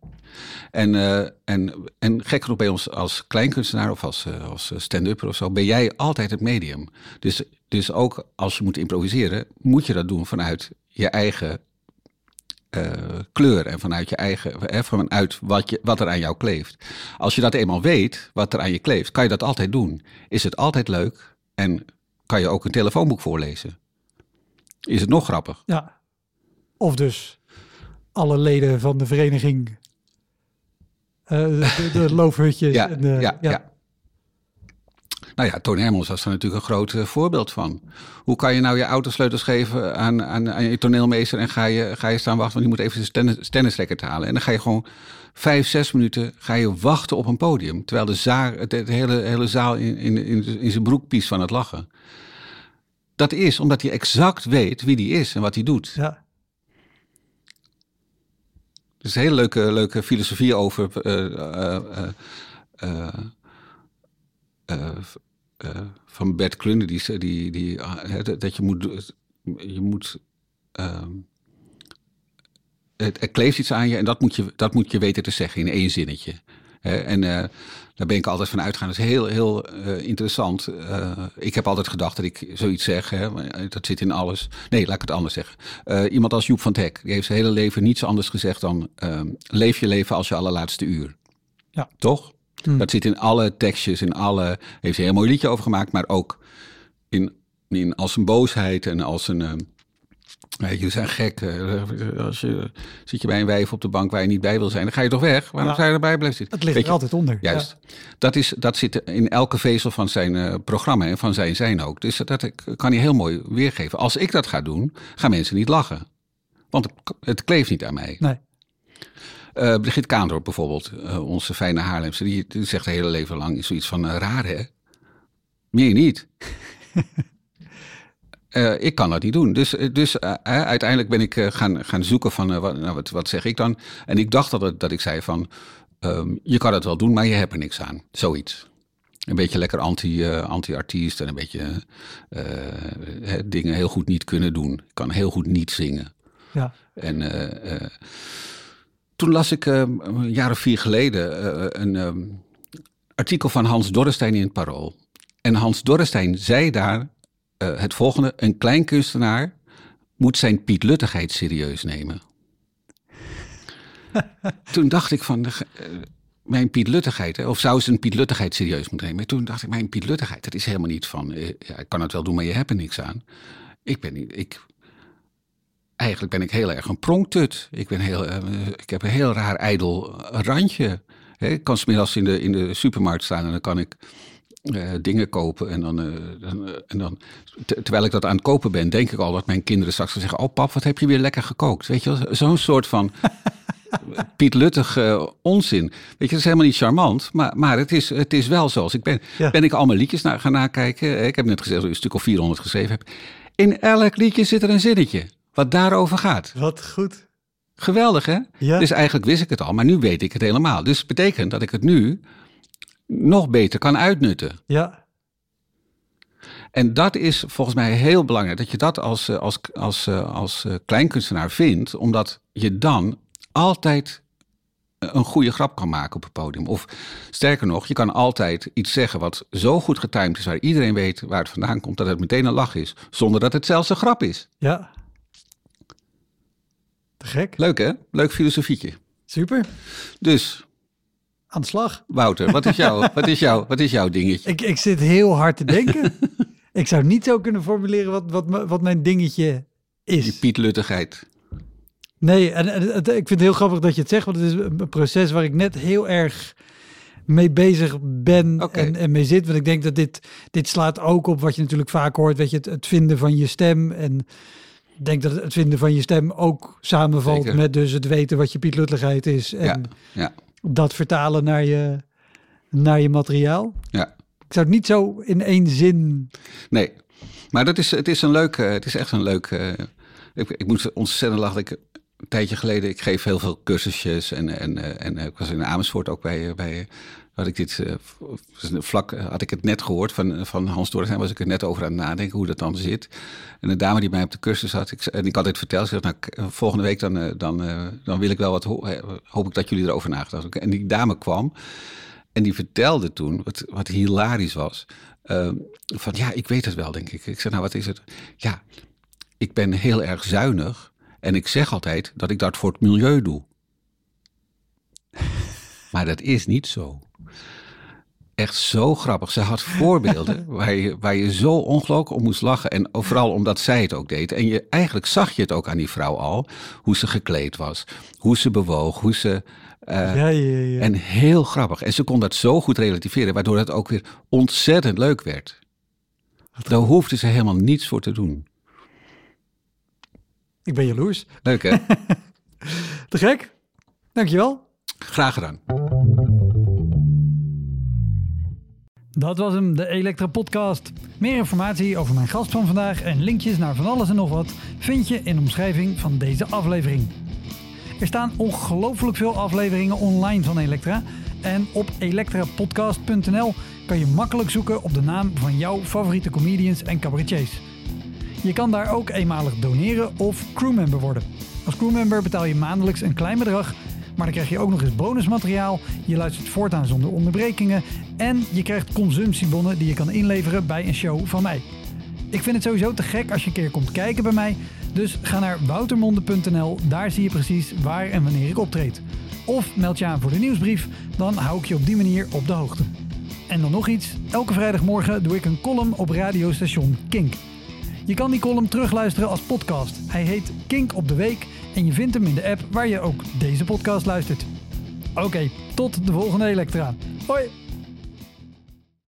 En gek genoeg bij ons als kleinkunstenaar of als stand-upper of zo... ben jij altijd het medium. Dus ook als je moet improviseren... moet je dat doen vanuit je eigen kleur... en vanuit je eigen... vanuit wat er aan jou kleeft. Als je dat eenmaal weet, wat er aan je kleeft... kan je dat altijd doen. Is het altijd leuk en kan je ook een telefoonboek voorlezen. Is het nog grappig? Ja. Of dus alle leden van de vereniging... de loofhutjes. Ja. Nou ja, Toon Hermans was er natuurlijk een groot voorbeeld van. Hoe kan je nou je autosleutels geven aan je toneelmeester... en ga je staan wachten, want die moet even de stennisrekker halen. En dan ga je gewoon 5-6 minuten ga je wachten op een podium... terwijl de hele zaal in zijn broek piest van het lachen. Dat is omdat hij exact weet wie die is en wat hij doet. Ja. Er is een hele leuke filosofie over... van Bert Klunder, dat je moet er kleeft iets aan je en dat moet je weten te zeggen in 1 zinnetje. En daar ben ik altijd van uitgegaan. Dat is heel interessant. Ik heb altijd gedacht dat ik zoiets zeg. Dat zit in alles. Nee, laat ik het anders zeggen. Iemand als Joep van het Hek, die heeft zijn hele leven niets anders gezegd dan... leef je leven als je allerlaatste uur. Ja. Toch? Dat zit in alle tekstjes, heeft hij een heel mooi liedje over gemaakt, maar ook in als een boosheid en als een... jullie zijn gek. Zit je bij een wijf op de bank waar je niet bij wil zijn, dan ga je toch weg? Waarom zou je erbij blijven zitten? Het ligt er altijd onder. Juist. Ja. Dat zit in elke vezel van zijn programma en van zijn zijn ook. Dus dat kan hij heel mooi weergeven. Als ik dat ga doen, gaan mensen niet lachen. Want het kleeft niet aan mij. Nee. Brigitte Kaandorp bijvoorbeeld, onze fijne Haarlemse, die zegt het hele leven lang zoiets van raar hè? Meer niet. Ik kan dat niet doen. Dus uiteindelijk ben ik gaan zoeken van wat zeg ik dan? En ik dacht dat ik zei van je kan het wel doen, maar je hebt er niks aan. Zoiets. Een beetje lekker anti-artiest en een beetje dingen heel goed niet kunnen doen. Ik kan heel goed niet zingen. Ja. En toen las ik een jaar of 4 geleden een artikel van Hans Dorrestein in het Parool. En Hans Dorrestein zei daar het volgende: een kleinkunstenaar moet zijn pietluttigheid serieus nemen. Toen dacht ik van mijn pietluttigheid, of zou ze een pietluttigheid serieus moeten nemen? Toen dacht ik, mijn pietluttigheid, dat is helemaal niet van ik kan het wel doen, maar je hebt er niks aan. Eigenlijk ben ik heel erg een pronktut. Ik heb een heel raar ijdel randje. Ik kan 's middags in de supermarkt staan en dan kan ik dingen kopen. En dan terwijl ik dat aan het kopen ben, denk ik al dat mijn kinderen straks gaan zeggen: oh pap, wat heb je weer lekker gekookt? Weet je wel, zo'n soort van pietluttig onzin. Weet je, dat is helemaal niet charmant, maar het is wel zoals ik ben. Ja. Ben ik al mijn liedjes gaan nakijken. Ik heb net gezegd dat ik een stuk of 400 geschreven heb. In elk liedje zit er een zinnetje wat daarover gaat. Wat goed. Geweldig, hè? Ja. Dus eigenlijk wist ik het al, maar nu weet ik het helemaal. Dus het betekent dat ik het nu nog beter kan uitnutten. Ja. En dat is volgens mij heel belangrijk, dat je dat als kleinkunstenaar vindt, omdat je dan altijd een goede grap kan maken op het podium. Of sterker nog, je kan altijd iets zeggen wat zo goed getimed is, waar iedereen weet waar het vandaan komt, dat het meteen een lach is, zonder dat het zelfs een grap is. Ja. Te gek. Leuk, hè? Leuk filosofietje. Super. Dus aan de slag. Wouter, wat is jouw dingetje? Ik zit heel hard te denken. Ik zou niet zo kunnen formuleren wat mijn dingetje is. Die pietluttigheid. Nee, en ik vind het heel grappig dat je het zegt, want het is een proces waar ik net heel erg mee bezig ben en mee zit. Want ik denk dat dit slaat ook op wat je natuurlijk vaak hoort, weet je, het vinden van je stem. En ik denk dat het vinden van je stem ook samenvalt Zeker. Met dus het weten wat je pietluttigheid is. En dat vertalen naar je materiaal. Ja. Ik zou het niet zo in één zin... Nee, maar het is echt een leuk... Ik moest ontzettend lachen. Een tijdje geleden, ik geef heel veel cursusjes en ik was in Amersfoort ook bij had ik dit had ik het net gehoord van Hans Dorrestein, was ik er net over aan het nadenken hoe dat dan zit. En een dame die bij mij op de cursus had, en ik had het verteld, ze zei, nou, volgende week dan wil ik wel hoop ik dat jullie erover nagedacht hebben. En die dame kwam en die vertelde toen, wat hilarisch was, van ja, ik weet het wel, denk ik. Ik zei, nou, wat is het? Ja, ik ben heel erg zuinig en ik zeg altijd dat ik dat voor het milieu doe. Maar dat is niet zo. Echt zo grappig. Ze had voorbeelden waar je zo ongelooflijk om moest lachen. En vooral omdat zij het ook deed. En eigenlijk zag je het ook aan die vrouw al. Hoe ze gekleed was. Hoe ze bewoog. Hoe ze... Ja. En heel grappig. En ze kon dat zo goed relativeren. Waardoor het ook weer ontzettend leuk werd. Daar hoefde ze helemaal niets voor te doen. Ik ben jaloers. Leuk, hè? Te gek. Dankjewel. Graag gedaan. Dat was hem, de Elektra Podcast. Meer informatie over mijn gast van vandaag en linkjes naar van alles en nog wat vind je in de omschrijving van deze aflevering. Er staan ongelooflijk veel afleveringen online van Elektra. En op elektrapodcast.nl kan je makkelijk zoeken op de naam van jouw favoriete comedians en cabaretiers. Je kan daar ook eenmalig doneren of crewmember worden. Als crewmember betaal je maandelijks een klein bedrag, maar dan krijg je ook nog eens bonusmateriaal. Je luistert voortaan zonder onderbrekingen en je krijgt consumptiebonnen die je kan inleveren bij een show van mij. Ik vind het sowieso te gek als je een keer komt kijken bij mij. Dus ga naar woutermonde.nl, daar zie je precies waar en wanneer ik optreed. of meld je aan voor de nieuwsbrief. Dan hou ik je op die manier op de hoogte. En dan nog iets. Elke vrijdagmorgen doe ik een column op radiostation Kink. Je kan die column terugluisteren als podcast. Hij heet Kink op de Week en je vindt hem in de app waar je ook deze podcast luistert. Oké, tot de volgende Elektra. Hoi!